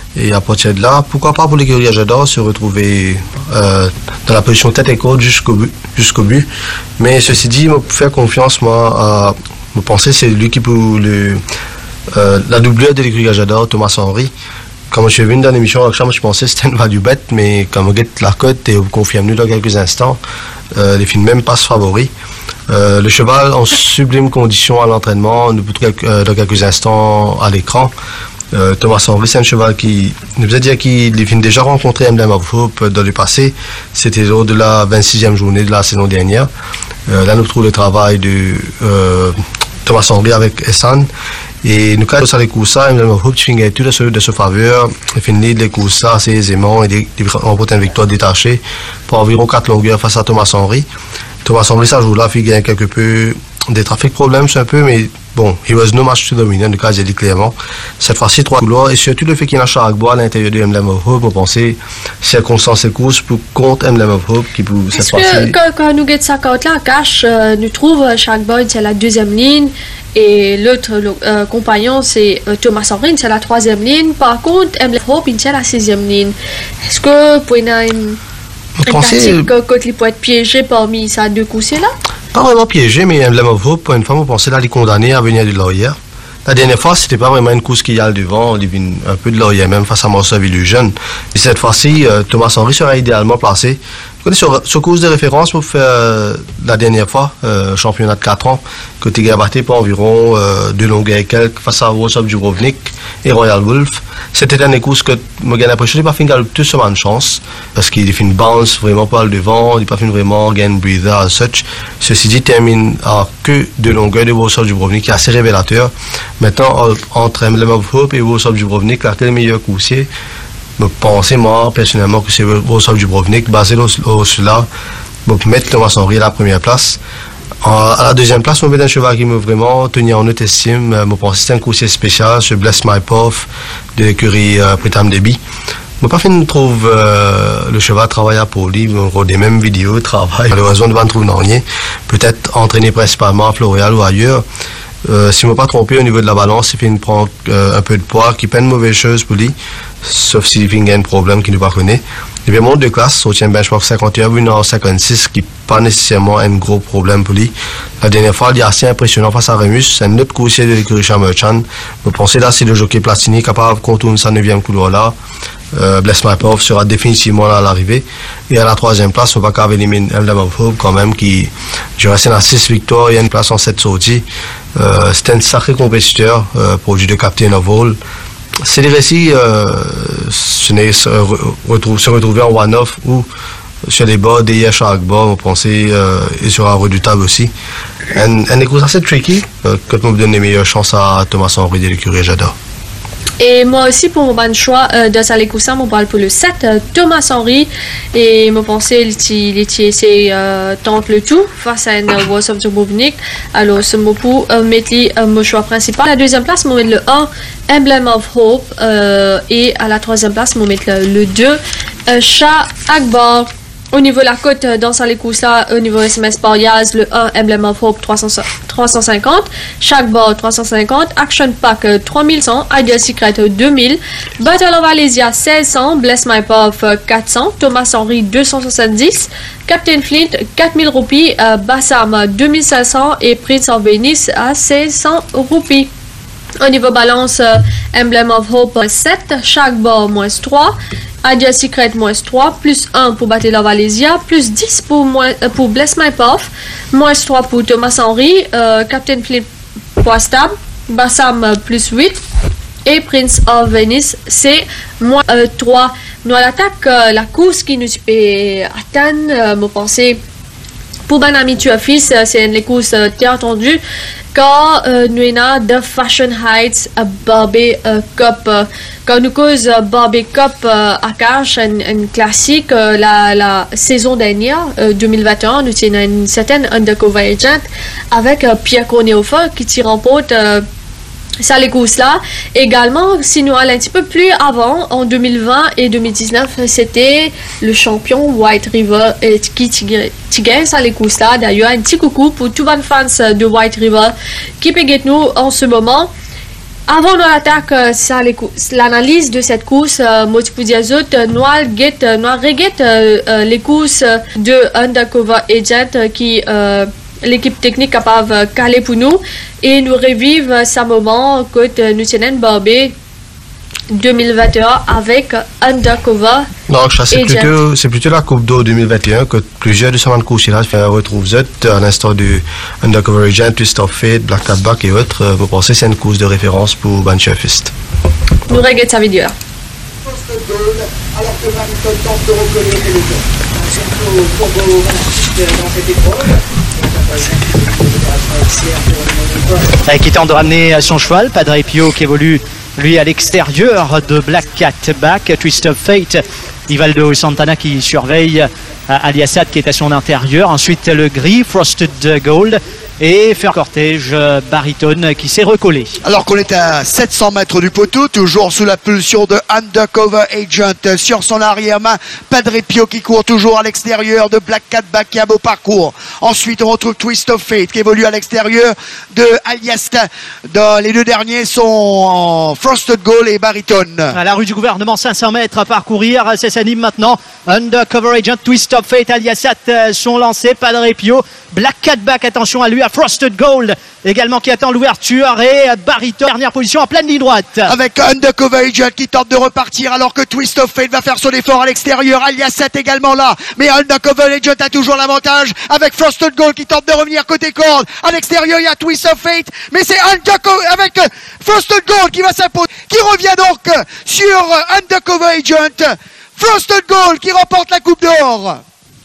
Et à partir de là, pourquoi pas pour l'écurie Ajaccio se retrouver euh, dans la position tête et côte jusqu'au but, jusqu'au but. Mais ceci dit, me faire confiance, moi, à me penser c'est lui qui peut le euh, la doublure de l'écurie Ajaccio, Thomas Henry. Quand je suis venu dans l'émission, je pensais que c'était une value bet, mais quand je guette la cote et vous confirme dans quelques instants, euh, les films même passe favori. Euh, le cheval en sublime condition à l'entraînement, nous peut euh, dans quelques instants à l'écran. Euh, Thomas Henry, c'est un cheval qui nous a dit qu'il a déjà rencontré Emblem of Hope dans le passé. C'était lors de la vingt-sixième journée de la saison dernière. Euh, là, nous trouvons le travail de euh, Thomas Henry avec Essan. Et nous, quand on a les coups ça, Emblem of Hope, tu finis tout de ce, de ce faveur. Il finit les coups ça assez aisément et remporte une victoire détachée pour environ quatre longueurs face à Thomas Henry. Thomas Henry, ça joue là, il gagne quelque peu des trafic problèmes, un peu, mais bon, he was no match to the winner, en tout cas, j'ai dit clairement. Cette fois-ci, trois couloirs, et surtout le fait qu'il y a un Charagbois à l'intérieur de Emblem of Hope, on pensait circonstances et courses pour contre Emblem of Hope, qui pour cette fois-ci. Est-ce que quand, quand nous gagnons sa carte là, à cash, euh, nous trouvons Charagbois, c'est la deuxième ligne, et l'autre euh, compagnon, c'est euh, Thomas Henry, c'est la troisième ligne. Par contre, Emblem of Hope, c'est la sixième ligne. Est-ce que pour une, une, une tactique que il peut être piégé parmi ces deux coups là? Pas vraiment piégé, mais Emblem of Hope, pour une fois, on pensait là les condamner à venir de l'Orient. La dernière fois, c'était pas vraiment une course qui y a devant, il y avait un peu de l'Orient, même face à Marcel Illusion. Et cette fois-ci, euh, Thomas Henry serait idéalement placé. Vous connaissez sur, sur course de référence pour faire euh, la dernière fois, euh, championnat de quatre ans, que tu as battu pour environ euh, deux longueurs et quelques face à Warsaw Dubrovnik et Royal Wolf. C'était une course que je gagne l'impression qu'il n'a pas fini tout sur une chance, parce qu'il a fait une bounce vraiment pas le devant, il n'a pas fait vraiment gain breather as such. Ceci dit, termine à que deux longueurs de Warsaw Dubrovnik, qui est assez révélateur. Maintenant, entre Emblem of Hope et Warsaw Dubrovnik, là, quel meilleur coursier? Je pense, moi, personnellement, que c'est Warsaw Dubrovnik, basé sur cela, pour mettre Thomas Henry à la première place. À la deuxième place, je mets un cheval qui m'a vraiment tenu en haute estime. Je pense que c'est un coursier spécial, je Bless My Puff de l'écurie euh, Pritam Debi. Je n'ai pas fait de trouver euh, le cheval travailler pour lui, on des mêmes vidéos, travail. Malheureusement, je ne trouve rien. Peut-être entraîné principalement à Floréal ou ailleurs. Euh, si je ne me pas trompé au niveau de la balance, il fait une prendre euh, un peu de poids, qui peine mauvaise chose pour lui, sauf s'il y a un problème qu'il ne pas connaît. Il y a un monte de classe, au tient benchmark cinquante et un, une en cinquante-six, qui n'est pas nécessairement un gros problème pour lui. La dernière fois, il est assez impressionnant face à Remus, c'est un autre coursier de l'écurie Merchant. Je pense là, c'est le jockey Platini capable de contourner sa neuvième couloir là. Euh, Bless My Puff sera définitivement là à l'arrivée. Et à la troisième place, on va quand même éliminer Emblem of Hope quand même, qui, je reste à six victoires, il y a une place en sept sorties. Euh, c'est un sacré compétiteur, euh, produit de Captain of All. C'est des récits, euh, ce n'est se, retrouve, se retrouver en one-off ou sur les bords des chaque bord, on pensait, euh, et sera redoutable aussi. Un, un écoute assez tricky, euh, quand on me donne les meilleures chances à Thomas Henry de l'écurie J'adore. Et moi aussi, pour mon bon choix euh, de Salekoussa, je parle pour le sept, euh, Thomas Henry. Et je pensais qu'il était euh, tente le tout face à une Warsaw Dubrovnik. Alors, ce mot pour euh, mettre euh, mon choix principal. À la deuxième place, je vais mettre le un, Emblem of Hope. Euh, et à la troisième place, je vais mettre le, le deux, euh, Shah Akbar. Au niveau de la cote, dans Salekoussa, au niveau S M S par Yaz, le un, Emblem of Hope trois cent cinquante, chaque bord trois cent cinquante, Action Pack trois mille cent, Idea Secret deux mille, Battle of Alésia seize cents, Bless My Puff quatre cents, Thomas Henry deux cent soixante-dix, Captain Flint quatre mille roupies, euh, Bassam deux mille cinq cents et Prince of Venice à seize cents roupies. Au niveau balance, euh, Emblem of Hope sept, chaque bord moins trois, Idea Secret moins trois, plus un pour Battle of Alésia, plus dix pour, moins, euh, pour Bless My Puff, moins trois pour Thomas Henry, euh, Captain Flip poids stable, Bassam euh, plus huit et Prince of Venice c'est moins euh, trois. Nous à l'attaque, euh, la course qui nous peut atteindre, euh, me penser pour ben ami tu as fils, euh, c'est une course euh, tu as entendu quand euh, nous avons de Fashion Heights uh, Barbie uh, Cup. Uh, quand nous cause uh, Barbie Cup uh, à Cache, une, une classique, uh, la, la saison dernière, uh, deux mille vingt et un, nous avons une certaine undercover agent avec uh, Pierre Cornéofa qui t'y remporte uh, ça les courses là. Également, si nous allons un petit peu plus avant, en deux mille vingt et deux mille dix-neuf, c'était le champion White River et qui gagne ça les courses là. D'ailleurs, un petit coucou pour tous les fans de White River qui payent nous en ce moment. Avant de l'attaque, euh, ça, les cou- l'analyse de cette course, euh, moi tu peux dire autres, euh, nous get, euh, nous reguette euh, euh, les courses de Undercover Agent euh, qui euh, l'équipe technique capable de caler pour nous et nous revivre euh, ce moment que euh, nous tenons Barbé deux mille vingt et un avec Undercover. Non, ça, c'est Agent. plutôt, c'est plutôt la Coupe d'eau deux mille vingt et un que plusieurs de ces courses là retrouvent à l'instant du Undercover Agent, Twist of Fate, Black Cat Back et autres. Euh, Vous pensez que c'est une course de référence pour Banchefist? Nous reguette sa vidéo là. Alors que Mariton tente de recoller au téléphone. Surtout pour vos dans cette épreuve. Qui tente de ramener son cheval, Padre Pio qui évolue lui à l'extérieur de Black Cat Back, Twist of Fate, Ivaldo Santana qui surveille Aliasat qui est à son intérieur, ensuite le gris Frosted Gold et faire cortège Baritone qui s'est recollé. Alors qu'on est à sept cents mètres du poteau, toujours sous la pulsion de Undercover Agent sur son arrière-main, Padre Pio qui court toujours à l'extérieur de Black Cat Back qui a un beau parcours. Ensuite on retrouve Twist of Fate qui évolue à l'extérieur de Aliasta. Dans les deux derniers sont Frosted Gold et Baritone. À la rue du gouvernement, cinq cents mètres à parcourir, c'est s'anime maintenant. Undercover Agent, Twist of Fate, Aliasat sont lancés, Padre Pio, Black Cat Back, attention à lui, à Frosted Gold également qui attend l'ouverture et Baritone, dernière position en pleine ligne droite. Avec Undercover Agent qui tente de repartir alors que Twist of Fate va faire son effort à l'extérieur. Aliasat également là, mais Undercover Agent a toujours l'avantage avec Frosted Gold qui tente de revenir côté corde. À l'extérieur il y a Twist of Fate, mais c'est Undercover avec Frosted Gold qui va s'imposer, qui revient donc sur Undercover Agent. Frosted Gold qui remporte la Coupe d'Or.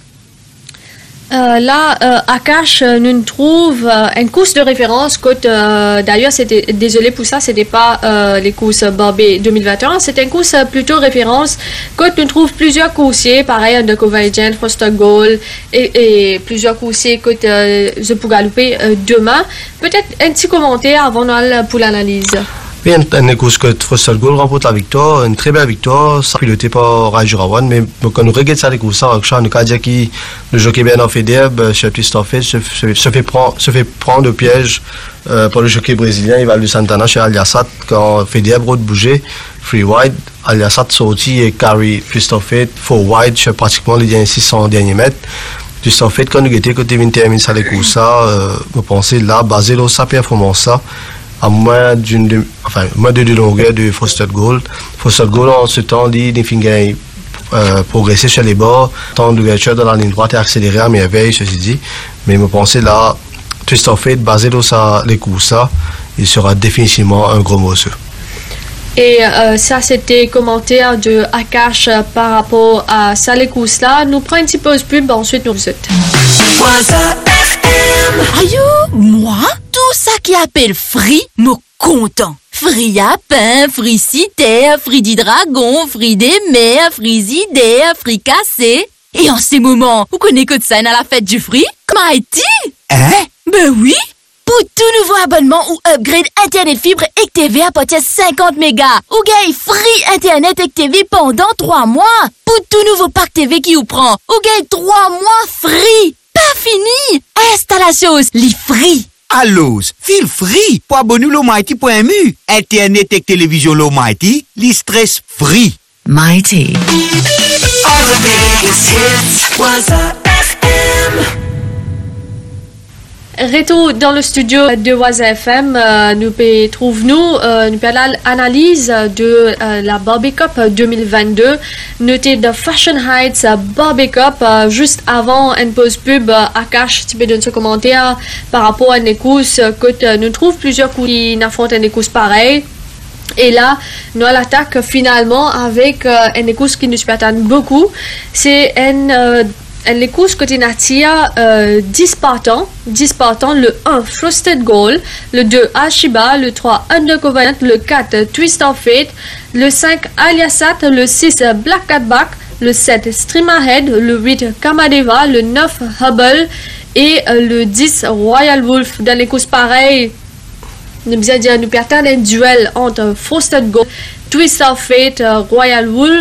Euh, là, euh, Akash euh, nous trouve euh, une course de référence. Côte, euh, d'ailleurs, c'était désolé pour ça, c'était pas euh, les courses Barbé deux mille vingt et un, c'était une course euh, plutôt référence. Côte nous trouve plusieurs coursiers, pareil Undercover Agent, Frosted Gold et, et plusieurs coursiers côte euh, The Pougaloupe euh, demain. Peut-être un petit commentaire avant Noël pour l'analyse. Oui, une, une course que Frosted Gold remporte la victoire, une très belle victoire, ça piloté par Rajurawan, mais quand nous regardons ça, les courses, on nous a dit que le jockey Bernard Fedeb, chez Twist of Fate, se, se, se, fait prendre, se fait prendre au piège euh, par le jockey brésilien Ivaldo Santana chez Aliasat, quand Fedeb route bouger, free wide, Aliasat sorti et carry Twist of Fate, four wide, chez pratiquement les derniers six cents derniers mètres. Twist of Fate, quand nous étions côté vingt et un ça, les courses, euh, je pensais là, basé sur sa performance, ça, à moins d'une de, enfin moins de deux longueurs de Frosted Gold. Frosted Gold en ce temps dit des fingers euh, progresser chez les bords, temps d'ouverture dans la ligne droite et accélérer à merveille, ceci dit. Mais je pensais là, Twist of Fate basé sur ça, les coups ça, il sera définitivement un gros morceau. Et euh, ça, c'était commentaire de Akash euh, par rapport à ça, les courses là. Nous prenons un petit pause pub, ensuite nous vous êtes. Aïe, moi, tout ça qui appelle free, me content. Free à pain, free cité, free du dragon, free des mers, free idées, free cassé. Et en ces moments, vous connaissez que de ça à la fête du free? Comment est-il? Hein? Ben oui! Pour tout nouveau abonnement ou upgrade Internet fibre et T V à partir de cinquante mégas. Ou gagne free Internet et T V pendant trois mois. Pour tout nouveau pack T V qui vous prend. Ou gagne trois mois free. Pas fini! Installation li free. Allos, feel free pour abonner au Mighty point M U. Internet et télévision lo Mighty, li stress free. Mighty. All the biggest hits was a F M. Retour dans le studio de Waza F M, euh, nous trouvons euh, nous l'analyse de euh, la Barbie Cup deux mille vingt-deux. Notez de Fashion Heights Barbie Cup euh, juste avant une pause pub. Euh, Akash, tu peux donner ce commentaire par rapport à une course que euh, nous trouvons plusieurs courses qui n'affrontent une course pareille. Et là, nous l'attaque finalement avec euh, une course qui nous attend beaucoup. C'est une euh, les courses côté Natia, euh, dix partants, dix partants, le un Frosted Gold, le deux Ashiba, le trois Undercover, le quatre Twist of Fate, le cinq Aliasat, le six Black Cat Back, le sept Stream Ahead, le huit Kamadeva, le neuf Hubble et euh, le dix Royal Wolf. Dans les courses pareilles, nous bien dire nous perdons un duel entre Frosted Gold, Twist of Fate, euh, Royal Wolf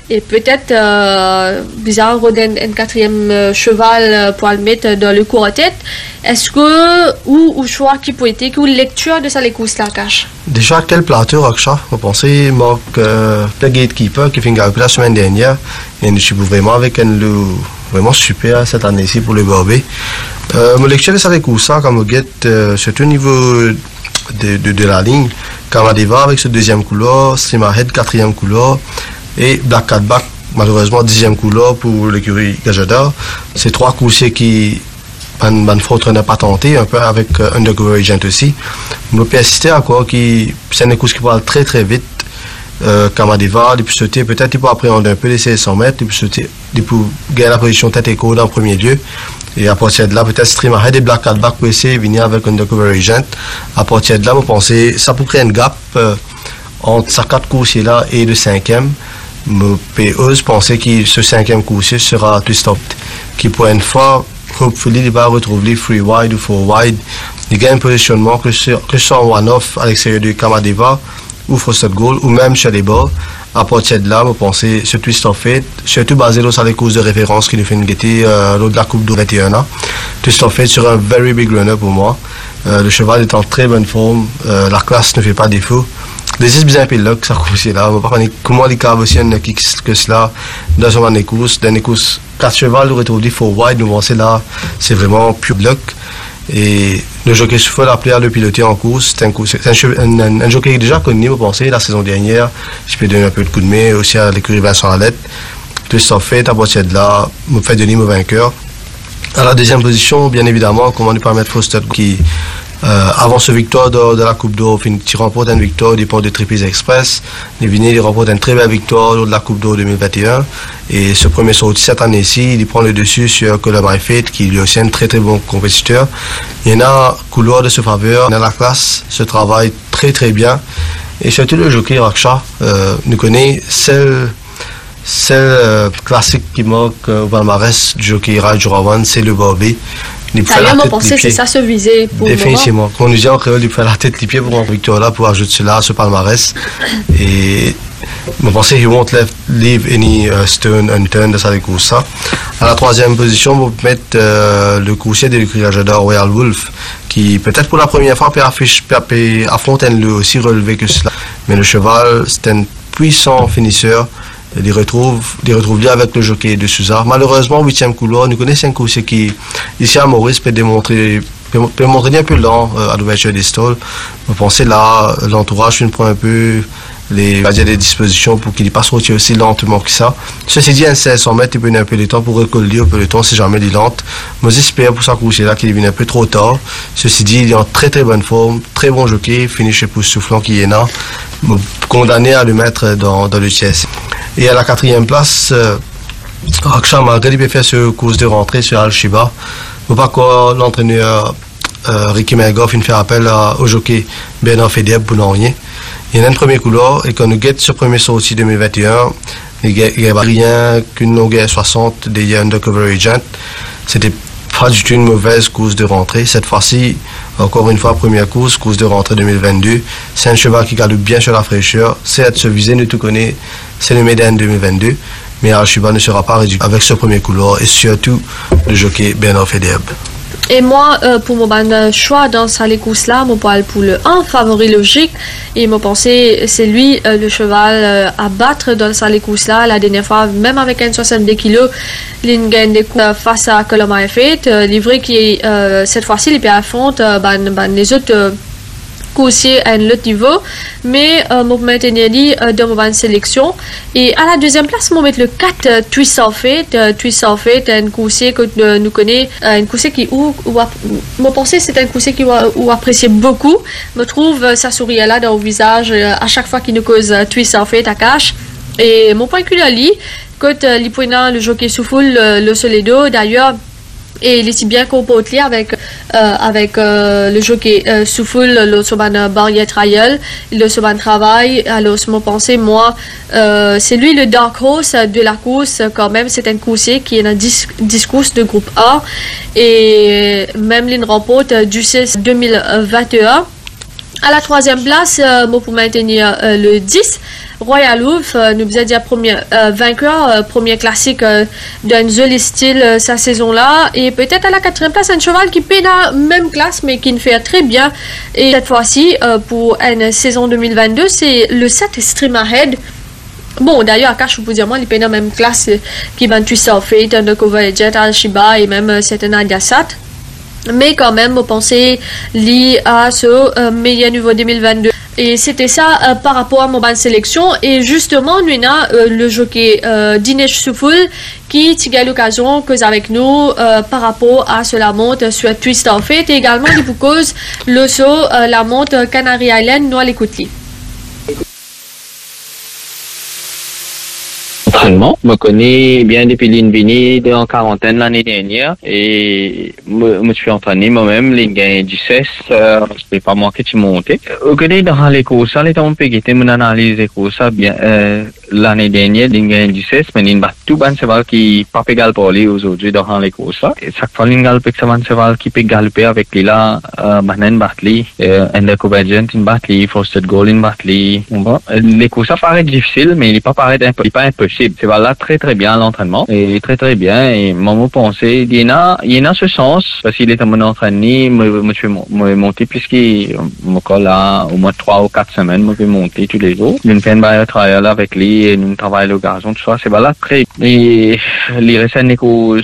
Et peut-être euh, bizarre un, un quatrième euh, cheval euh, pour le mettre dans le cours à tête. Est-ce que ou ou choix qui peut être ou lecture de ça les courses la cache? Déjà quel plateau Raksha, vous pensez Marc euh, le gatekeeper qui fait une la semaine dernière et je suis vraiment avec un loup vraiment super cette année-ci pour le Barbé. Euh, mon lecture de ça les courses comme vous guette euh, surtout au niveau de, de, de la ligne Kamadeva avec ce deuxième couleur, Streamerhead quatrième couleur et Black Cat Back malheureusement dixième couleur pour l'écurie Gajada. C'est trois coursiers qui ban ban faute n'a pas tenté un peu avec euh, Undercover Agent aussi. Nous peut assister à quoi qui c'est une course qui parle très très vite. Euh, Kamadeva, il peut sauter peut-être il peut appréhender un peu les six cents mètres, il peut sauter, il peut gagner la position tête et côte en premier lieu. Et à partir de là, peut-être Streamerhead et Black Cat Back pour essayer de venir avec Undercover Agent. À partir de là, vous pensez, ça peut créer un gap euh, entre ces quatre coursiers-là et le cinquième. Mais eux, penser que ce cinquième coursier sera Twist Of Fate, qui pour une fois, hopefully, il va retrouver free wide ou four wide. Il gagne un positionnement que ce soit en one-off à l'extérieur de Kamadeva ou Frosted Gold ou même chez les bords. À partir de là, vous pensez ce Twist Of Fate, surtout basé sur les courses de référence qui nous fait une gaieté euh, lors de la Coupe de vingt et un ans. Twist Of Fate sera un very big runner pour moi. Euh, le cheval est en très bonne forme, euh, la classe ne fait pas défaut. Les is bien pilotes, ça course là. On va pas comment les caves aussi un kick que cela dans son année course, dans les courses quatre chevals, vous retrouvez four wide, nous pensez là, c'est vraiment pure bloc. Et le jockey souffle appelé à le piloter en course, c'est un, un, un, un, un jockey déjà connu, vous pensez, la saison dernière, je peux donner un peu de coup de main aussi à l'écurie Vincent Lallette. Twist Of Fate, à partir de là, me fait donner mon vainqueur. À la deuxième position, bien évidemment, comment ne pas mettre Foster qui Euh, avant ce victoire de, de la Coupe d'Or, il remporte une victoire du port de Tripes Express. Il vient, il remporte une très belle victoire de la Coupe d'Or deux mille vingt et un. Et ce premier sorti cette année-ci, il prend le dessus sur Colin My Fate, qui lui aussi est un très très bon compétiteur. Il y en a couleur de ce faveur, il y en a la classe, se travaille très très bien. Et surtout le jockey Raksha, euh, nous connaît celle, celle euh, classique qui manque euh, au palmarès du jockey Raj Rawan, c'est le Barbé. D'ailleurs, on pensait que c'est ça se viser pour définitivement. Quand on nous dit en créole, il fait la tête les pieds pour une victoire là, pour ajouter cela à ce palmarès. Et on pensait qu'il won't left, leave any uh, stone unturned de ça les courses. Ça. À la troisième position, on peut mettre euh, le coursier de l'écurie Gajada Royal Wolf, qui peut-être pour la première fois peut affronter le aussi relevé que cela. Mais le cheval, c'est un puissant finisseur. Il retrouve, il retrouve bien avec le jockey de Souza. Malheureusement, huitième couleur, nous connaissons un coursier qui, ici à Maurice, peut démontrer, peut, peut montrer un peu lent euh, à l'ouverture des stalls. Vous pensez là, l'entourage, il prend un peu les, les dispositions pour qu'il ne passe aussi lentement que ça. Ceci dit, un cinq cents mètres, il peut donner un peu de temps pour recoller un peu de temps si jamais il est lente. Moi, j'espère pour ça coursier là qu'il vient un peu trop tard. Ceci dit, il est en très très bonne forme, très bon jockey, fini chez Pouce Soufflant qui est là, condamné à le mettre dans, dans le T S. Et à la quatrième place, euh, Raksha, malgré qu'il peut faire ce course de rentrée sur Al-Shiba, faut pas que l'entraîneur euh, Ricky Mergoff il fait appel à, au jockey Bernard Fedeb pour rien. Il y a une première couleur et quand nous guette ce premier sorti deux mille vingt et un, il n'y a rien qu'une longueur soixante des Undercover Agent. C'était pas du tout une mauvaise course de rentrée. Cette fois-ci, encore une fois, première course, course de rentrée deux mille vingt-deux. C'est un cheval qui galope bien sur la fraîcheur. C'est à se viser, nous tout connaît. C'est le Médène deux mille vingt-deux. Mais Al-Shiba ne sera pas réduit avec ce premier couleur et surtout le jockey Bernard Fedeb. Et moi, euh, pour mon ban choix dans ces courses-là, mon poil pour le un favori logique, et mon pensée, c'est lui, euh, le cheval euh, à battre dans ces courses-là. La dernière fois, même avec un soixante-deux kilos, il gagne des coups euh, face à Colin My Fate, euh, livré qui, euh, cette fois-ci, il peut affronter euh, ban, ban, les autres euh, coursiers à un autre niveau, mais euh, mon maintenir lui euh, dans mon sélection. Et à la deuxième place, mon mettre le quatre euh, Twist Of Fate. Euh, Twist Of Fate, un coursier que euh, nous connaît, euh, un coursier qui ou, ou mon pensée c'est un coursier qui ou apprécie beaucoup. Me trouve euh, sa souris là dans le visage euh, à chaque fois qu'il nous cause euh, Twist Of Fate à cache. Et mon point culé lui, quand euh, l'ipouina le jockey souffle euh, le soledo d'ailleurs. Et il est si bien comporté avec, euh, avec euh, le jockey euh, Soufoul, le Soban Barrière Trial, le Soban Travail. Alors, mon pensée, moi, euh, c'est lui le Dark Horse de la course, quand même. C'est un coursier qui est un dis discours de groupe A. Et même l'une remporte du six deux mille vingt et un. À la troisième place, euh, bon, pour maintenir euh, le dix, Royal Wolf, euh, nous faisait dire premier euh, vainqueur, euh, premier classique euh, d'un joli style euh, sa saison-là. Et peut-être à la quatrième place, un cheval qui paie la même classe, mais qui ne fait très bien. Et cette fois-ci, euh, pour une saison deux mille vingt-deux, c'est le sept Stream Ahead. Bon, d'ailleurs, à Cash, je peux dire, moi, il paie la même classe euh, qui va Twist of Fate, Undercover Jet, Al-Shiba et même euh, certaines Adiasat. Mais quand même, vous pensez lié à ce euh, meilleur niveau deux mille vingt-deux. Et c'était ça euh, par rapport à mon ban sélection. Et justement, nous avons euh, le jockey euh, Dinesh Soufoul qui a l'occasion que avec nous euh, par rapport à cela monte sur Twist of Fate. Et également, du coup, cause le saut, euh, la monte Canary Island, nous à l'écoute. Entraînement. Je me connais bien depuis l'Invini en quarantaine l'année dernière et je me suis entraîné moi-même, les gains du C E S, euh, c'est pas moi qui suis monté. Au côté dans les courses, les temps que j'ai mon analyse des courses, bien, euh, l'année dernière, les gains du C E S, mais il y a tout ban cheval qui pas pégal pour lui aujourd'hui dans les courses. Et chaque fois, il y a un cheval qui peut galoper avec lui là, euh, Manen Batley, euh, Undercover Jet in Batley, Frosted Gold in Batley. Les courses, ça paraît difficile, mais il n'est pas paraît imp- pas impossible. C'est là très très bien à l'entraînement et très très bien et moi pensé il y en a il y en a ce sens parce qu'il est à mon entraînement me me suis monté puisqu'il me colle là au moins trois ou quatre semaines me fait monter tous les jours une peine by trial avec lui et nous travaille le garçon tout ça c'est là très et les récents échos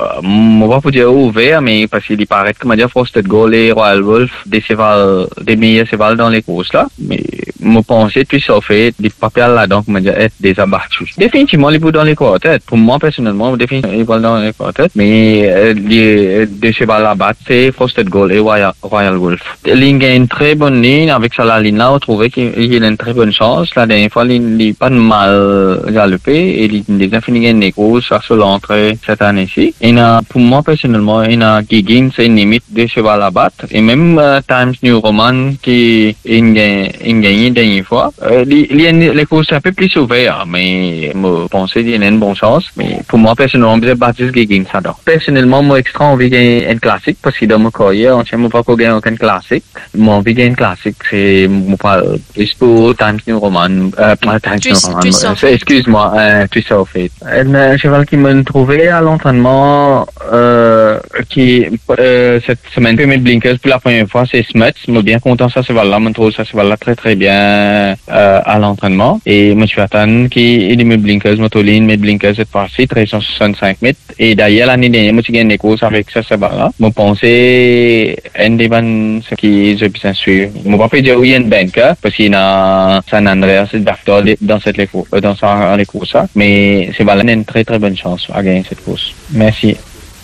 on va pas dire ouvert mais parce qu'il paraît comme dire Frosted Gold et Royal Wolf des cheval des meilleurs cheval dans les courses là mais je pensais tout ça fait des papiers là donc me dire être des abattus définitivement les dans les quartets pour moi personnellement définitivement dans les quartets mais euh, les deux cheval là battre c'est Frosted Gold et Royal, Royal Wolf il a une très bonne ligne avec ça la ligne là on trouvait qu'il a une très bonne chance la dernière fois il n'est pas de mal galopé et il a fini une course à se l'entrée cette année-ci. Et a, pour moi personnellement, il y a Giggins c'est une limite de cheval à battre. Et même uh, Times New Roman qui a gagné la dernière fois, euh, il y a les courses un peu plus ouvertes, mais je pense qu'il y a une bonne chance. Mais pour moi personnellement, je vais battre Giggins. Personnellement, moi extra envie de gagner un classique parce que dans mon carrière, on ne pas gagner aucun classique. Moi envie de gagner un classique, c'est plus pour Times New Roman. Euh, Times Twist, New Roman. Twist excuse-moi, euh, Twist of Fate. Un cheval qui m'a trouvé à l'entraînement euh, qui euh, cette semaine fait mes blinkers pour la première fois c'est Smuts. Je suis bien content ça ce cheval-là, je trouve ça ce cheval-là très très bien euh, à l'entraînement et je suis attendu qu'il ait mes blinkers, motoline, mes blinkers cette fois-ci trois cent soixante-cinq mètres et d'ailleurs l'année dernière je suis gagné des courses avec ce cheval-là. Je pensais un des bancs qui je bien sûr. Je ne vais pas dire où il y a une banque parce qu'il y a San Andreas Doctor dans cette les courses, dans ça les courses mais ce cheval-là a une très très bonne chance à gagner cette course. Merci.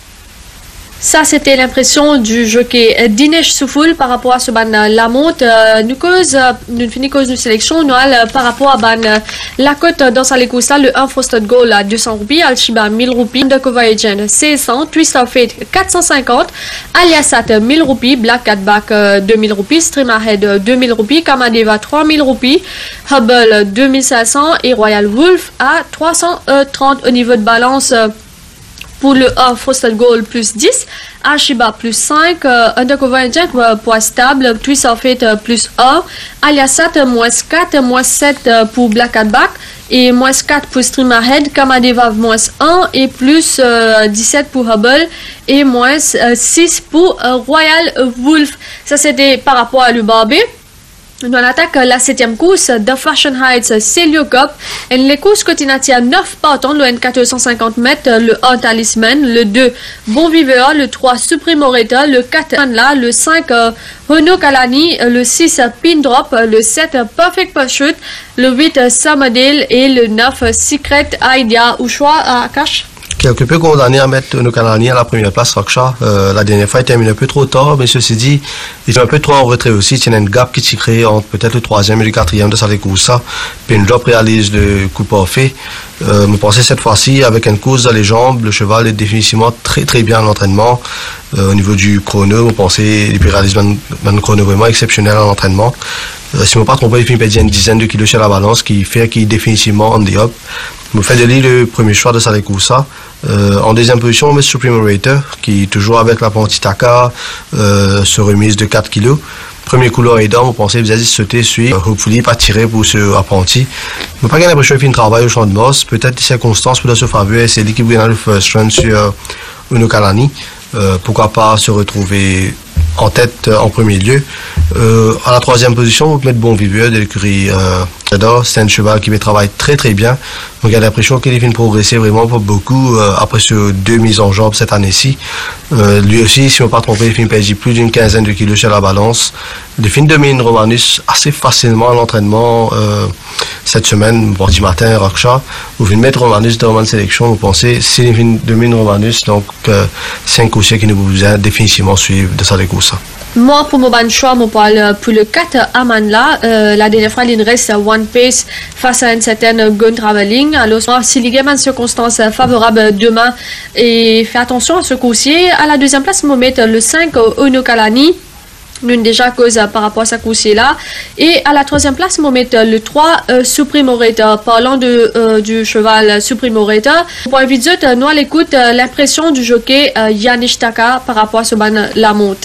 Ça, c'était l'impression du jockey Dinesh Soufoul par rapport à ce ban la monte. Euh, nous cause, euh, nous finissons cause de sélection, nous allons par rapport à ban euh, la cote dans sa l'écoute le un Frosted Gold à deux cents roupies, Al-Shiba mille roupies, Undercover Agent six cents, Twist of Fate quatre cent cinquante, Aliasat mille roupies, Black Catback euh, deux mille roupies, Stream Ahead euh, deux mille roupies, Kamadeva trois mille roupies, Hubble deux mille cinq cents et Royal Wolf à trois cent trente au niveau de balance. Euh, Pour le un, Frosted Gold plus dix, Ashiba plus cinq, euh, Undercover Agent euh, poids stable, Twist of Fate euh, plus un, Aliasat euh, moins quatre, moins sept euh, pour Black Catback et moins quatre pour Stream Ahead, Kamadeva moins un et plus euh, dix-sept pour Hubble et moins euh, six pour euh, Royal Wolf. Ça c'était par rapport à l'U B B. Nous attaque la septième course de Fashion Heights Celio Cup. Et les courses continuent à neuf partants, le N quatre cent cinquante mètres, le un Talisman, le deux Bon Viveur, le trois Supreme Oreta, le quatre Anla, le cinq euh, Renault Kalani, le six Pin Drop, le sept Perfect Pursuit, le huit Summerdale et le neuf Secret Idea. Au choix à Cash. Quelque peu condamné à mettre nos Canadiens à la première place, Rockshaw. Euh, la dernière fois, il termine un peu trop tard, mais ceci dit, il est un peu trop en retrait aussi. Il y a un gap qui s'est créé entre peut-être le troisième et le quatrième de sa course. Puis une drop réalise le coup parfait. Euh, me pensais cette fois-ci, avec une course dans les jambes, le cheval est définitivement très très bien à l'entraînement. Euh, au niveau du chrono, vous pensez, il peut réaliser un, un chrono vraiment exceptionnel à l'entraînement. Euh, si je ne me pas trompé, il finit par une dizaine de kilos sur la balance, qui fait qu'il est définitivement on the up. Je me fais de lui le premier choix de sa course. Euh, en deuxième position, on met Supreme Orator, qui toujours avec la Pantitaka, euh, se remise de quatre kilos. Premier coup là aidant, vous pensez, vous allez sauter, suivre, euh, hopefully, pas tirer pour ce apprenti. Vous n'avez pas l'impression qu'il fait un travail au champ de Moss. Peut-être des circonstances pour se faveur, c'est l'équipe qui vient le first run sur euh, Uno Kalani. Euh, pourquoi pas se retrouver en tête euh, en premier lieu. Euh, à la troisième position, vous mettez Bon Viveur de l'écurie euh, J'adore. C'est un cheval qui travaille très très bien. Donc, il y a l'impression qu'il vient progresser vraiment pas beaucoup euh, après ce deux mises en jambe cette année-ci. Euh, lui aussi, si on ne pas trompé, il finit perdre plus d'une quinzaine de kilos sur la balance. Il finit domine Romanus assez facilement à l'entraînement euh, cette semaine, mardi matin, Rockshaw. Vous venez mettre Romanus dans Roman Sélection, vous pensez, s'il finit domine Romanus, donc euh, c'est un coursier qui nous besoin définitivement suivre de sa course. Moi, pour mon ban choix, je parle pour le quatre Amanla. Euh, la dernière fois, il reste One Pace face à une certaine Gun Traveling. Alors, s'il y a une circonstance favorable demain, et fait attention à ce coursier. À la deuxième place, je vais mettre le cinq Uno Kalani. L'une déjà cause par rapport à sa coursier-là. Et à la troisième place, je vais mettre le trois euh, Supreme Orator. Parlant de, euh, du cheval Supreme Orator, pour éviter, nous à l'écoute euh, l'impression du jockey euh, Yanish Taka par rapport à ce ban la monte.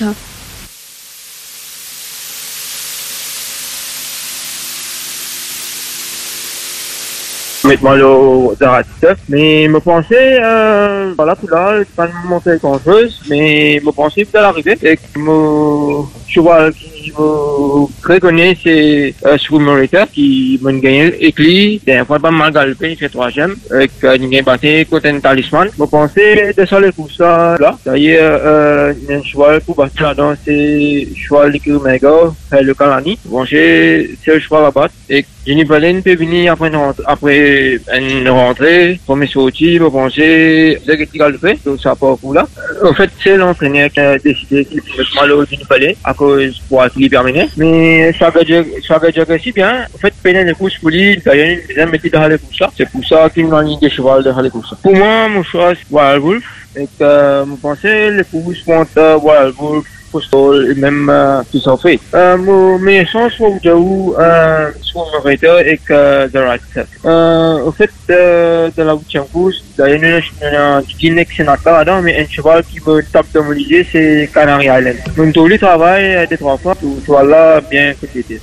Mettez-moi le Zaratov, mais me pensais, euh, voilà, tout là, c'est pas monter grand chose, mais me pensais de l'arrivée, et que me, cheval qui me reconnaît, c'est, euh, Swimmerita, qui m'a gagné, et qui, dernière fois, pas mal galopé, il fait troisième, et que, il a battu contre un talisman. Me pensais de ça, les coups, ça, là. D'ailleurs, euh, un cheval pour battre là-dedans, c'est, cheval qui méga, le Kalani. Bon, c'est, c'est le cheval à battre, et Jenny Balen peut venir après une rentrée, après une rentrée, premier sortie, vous pensez, vous avez galopé, donc ça part pour là. En fait, c'est l'entraîneur qui a décidé de mettre mal au Jenny Balen, à cause pour être terminé. Mais ça va dire aussi bien, en fait, peine les courses pour lui, il y a une deuxième métier de aller pour ça. C'est pour ça qu'il m'a mis des chevaux de aller pour ça. Pour moi, mon choix, c'est Wild Wolf, et que, vous pensez, les courses contre Wild Wolf, et même euh, tout ça fait. Euh, mon meilleur sens pour vous euh, sur mon rater et que de right. Euh, au fait de, de la huitième course, il y a une Guinée qui n'a pas là, mais un cheval qui veut taper de m'olivier, c'est Canary Island. Donc tout le travail des trois fois, tout soit là bien complété.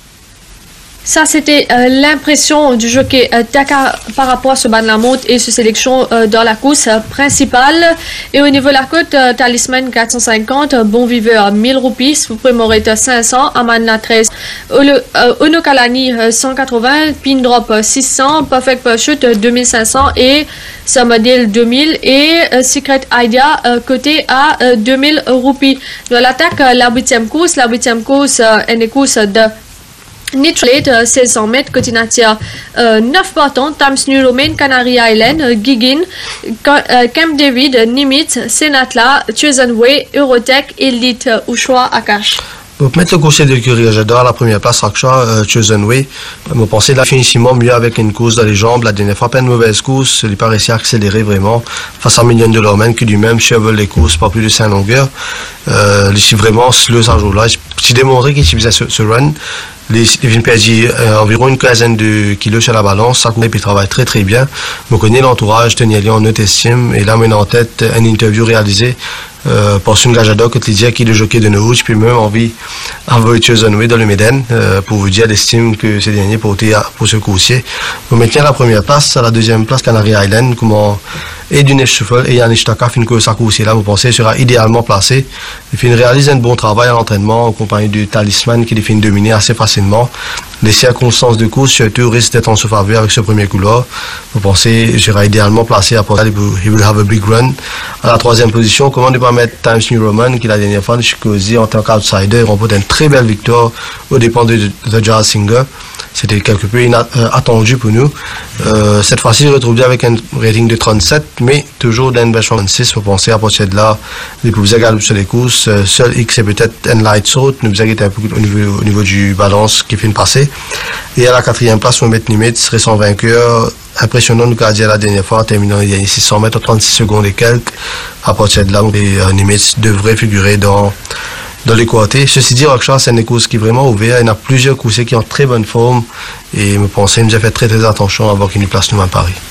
Ça, c'était euh, l'impression du jockey euh, Taka par rapport à ce ban de la montre et ce sélection euh, dans la course euh, principale. Et au niveau de la cote, euh, Talisman quatre cent cinquante, Bon Viveur mille roupies, Supreme Orator cinq cents, Amanna treize, Uno Kalani euh, cent quatre-vingts, Pin Drop euh, six cents, Perfect Pursuit euh, deux mille cinq cents et Samadil deux mille et euh, Secret Idea euh, coté à euh, deux mille roupies. Dans l'attaque, euh, la huitième course, la huitième course euh, est une course de Nitrate, seize cents mètres, côté nature, euh, neuf partants, Times New Roman, Canary Island, euh, Gigin, euh, Camp David, Nimitz, Senatla, Chosen Way, Eurotech, Elite, euh, au choix à cash. Pour mettre le conseil de l'écurie, j'adore la première place, Raksha, euh, Chosen Way. Je pensais là, finissement mieux avec une course dans les jambes. La dernière fois, pas une mauvaise course. Il n'est pas réussi à accélérer vraiment face à un million de l'Ormen qui lui-même cheval les courses par plus de cinq longueurs. Euh, il est vraiment slow ce jour-là. J'ai démontré qu'il faisait ce, ce run. Il vient perdre euh, environ une quinzaine de kilos sur la balance. Ça compte, il travaille très très bien. Je connais l'entourage, tenir en haute estime. Et là, on en tête une interview réalisée euh, par Sun Gajadok, qui dit qu'il est le jockey de Nourouch, puis même envie d'envoyer Chosen Way dans le Méden euh, pour vous dire l'estime que ces derniers portaient pour ce coursier. Vous mettez à la première place, à la deuxième place, Canary Island, comment et du Shuffle et Yanish Taka, fin que sa coursier là, vous pensez, sera idéalement placé. Il finit réaliser un bon travail à l'entraînement en compagnie du Talisman qui les finit dominer assez facilement. Les circonstances de course, surtout, risquent d'être en sa faveur avec ce premier coup-là. Vous pensez, il sera idéalement placé à Portal, il will have a big run. À la troisième position, comment ne pas mettre Times New Roman, qui la dernière fois, Chicozy, en tant qu'outsider, remporte une très belle victoire aux dépens de The Jazz Singer. C'était quelque peu inattendu pour nous. Euh, cette fois-ci, je retrouve bien avec un rating de trente-sept, mais toujours d'un bel trente-six. Vous pensez à partir de là, les plus galoper sur les courses. Euh, seul X, c'est peut-être un light saut. Nous vous inquiétez un peu au niveau, au niveau du balance qui fait une passée. Et à la quatrième place, on met Nimitz, serait son vainqueur. Impressionnant, nous avons dit la dernière fois, en terminant il y a six cents mètres, trente-six secondes et quelques. À partir de là, les euh, Nimitz devrait figurer dans dans les côtés. Ceci dit, Rockshaw, c'est une course qui est vraiment ouverte. Il y en a plusieurs coursiers qui ont très bonne forme et me pensais, nous a fait très très attention à avoir qu'il nous place nous à Paris.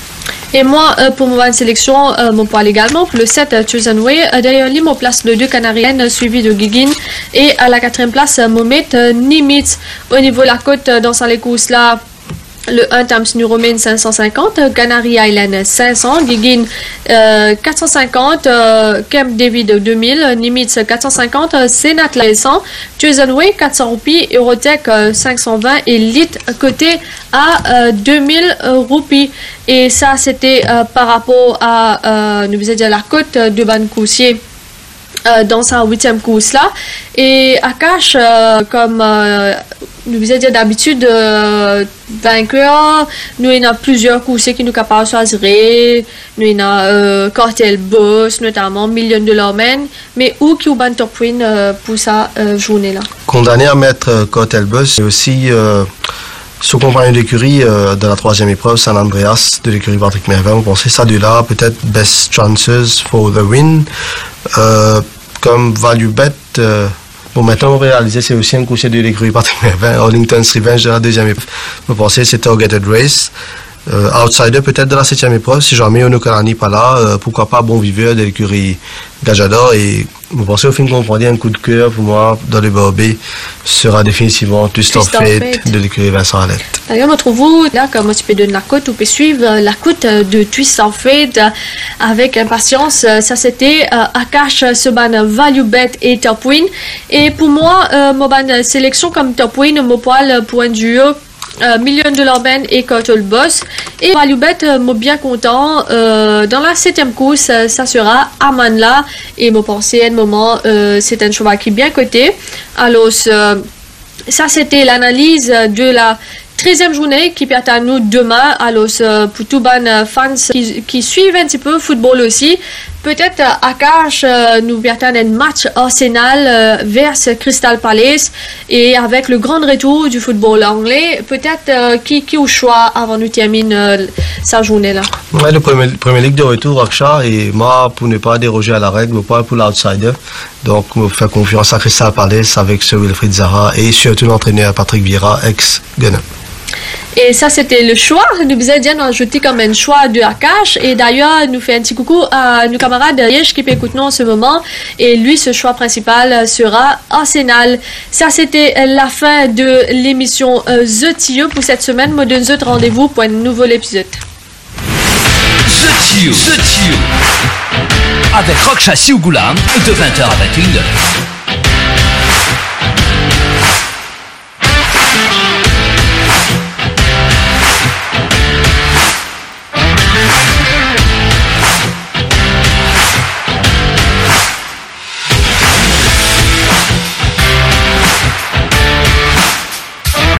Et moi, euh, pour mon sélection, euh, mon poil également, pour le sept, euh, Chosen Way. Euh, derrière lui, mon place le deux canarienne, euh, suivi de Gigin. Et à la quatrième place, euh, Mohamed euh, Nimitz. Au niveau de la côte, euh, dans les courses là, le un Thames New Romain cinq cent cinquante, Canary Island cinq cents, Gigin euh, quatre cent cinquante, euh, Camp David deux mille, Nimitz quatre cent cinquante, Senat cent, Chosen Way quatre cents roupies, Eurotech euh, cinq cent vingt et Lit coté à euh, deux mille roupies. Et ça, c'était euh, par rapport à, euh, nous vous dire la côte de Bancoussier. Euh, dans sa huitième course là, et Akash euh, comme euh, nous vous dire d'habitude euh, vainqueur, nous il y a plusieurs courses qui nous capables de choisir, nous il y a euh, Cartel Boss notamment Million de l'Ormen, mais où qui ou ban top win euh, pour sa euh, journée là. Condamné à mettre euh, Cartel Boss et aussi euh, son compagnon d'écurie euh, de la troisième épreuve, San Andreas de l'écurie Patrick Mervin. Vous pensez ça du là peut-être best chances for the win. Euh, comme value bet, euh, bon maintenant on va réaliser c'est aussi un coup de l'écurie Patrick Mervin, Arlington's Revenge de la deuxième épreuve. Vous pensez c'est Targeted Race. Euh, outsider peut-être de la septième épreuve, si jamais on ne pas là, euh, pourquoi pas bon viveur de l'écurie Gajador. Et vous pensez au fin qu'on prendrait un coup de cœur pour moi dans le B O B sera définitivement Twist of Fate de l'écurie Vincent Alette. D'ailleurs, retrouvez-vous là comme tu peux donner la côte, ou peut suivre la côte de Twist of Fate avec impatience. Ça c'était euh, Akash, Seban, Value Bet et Top Win. Et pour moi, euh, mon ban sélection comme Top Win, mon poil pour un duo. Euh, Million de l'Orben et Cartel Boss. Et Value Bet, euh, moi bien content. Euh, dans la septième course, euh, ça sera Amanla. Et moi pensez à un moment, euh, c'est un cheval qui est bien coté. Alors, euh, ça c'était l'analyse de la treizième journée qui peut à nous demain. Alors, euh, pour tous les fans qui, qui suivent un petit peu le football aussi, peut-être euh, Akash euh, nous peut un match Arsenal euh, versus Crystal Palace et avec le grand retour du football anglais, peut-être euh, qui, qui au choix avant nous termine euh, sa journée là. Ouais, le premier, premier ligue de retour Aksha et moi pour ne pas déroger à la règle, pas pour l'outsider. Donc, je fais confiance à Crystal Palace avec Sir Wilfried Zaha et surtout l'entraîneur Patrick Vieira, ex-Gunner. Et ça, c'était le choix. Nous vous avons bien ajouté comme un choix de Akash. Et d'ailleurs, nous fait un petit coucou à nos camarades de Liège qui écoutent nous en ce moment. Et lui, ce choix principal sera Arsenal. Ça, c'était la fin de l'émission euh, The Tio pour cette semaine. Moi, donne autre rendez-vous pour un nouvel épisode. The Tio, The Tio. Avec Roksha Siougulam de vingt heures à vingt et une heures.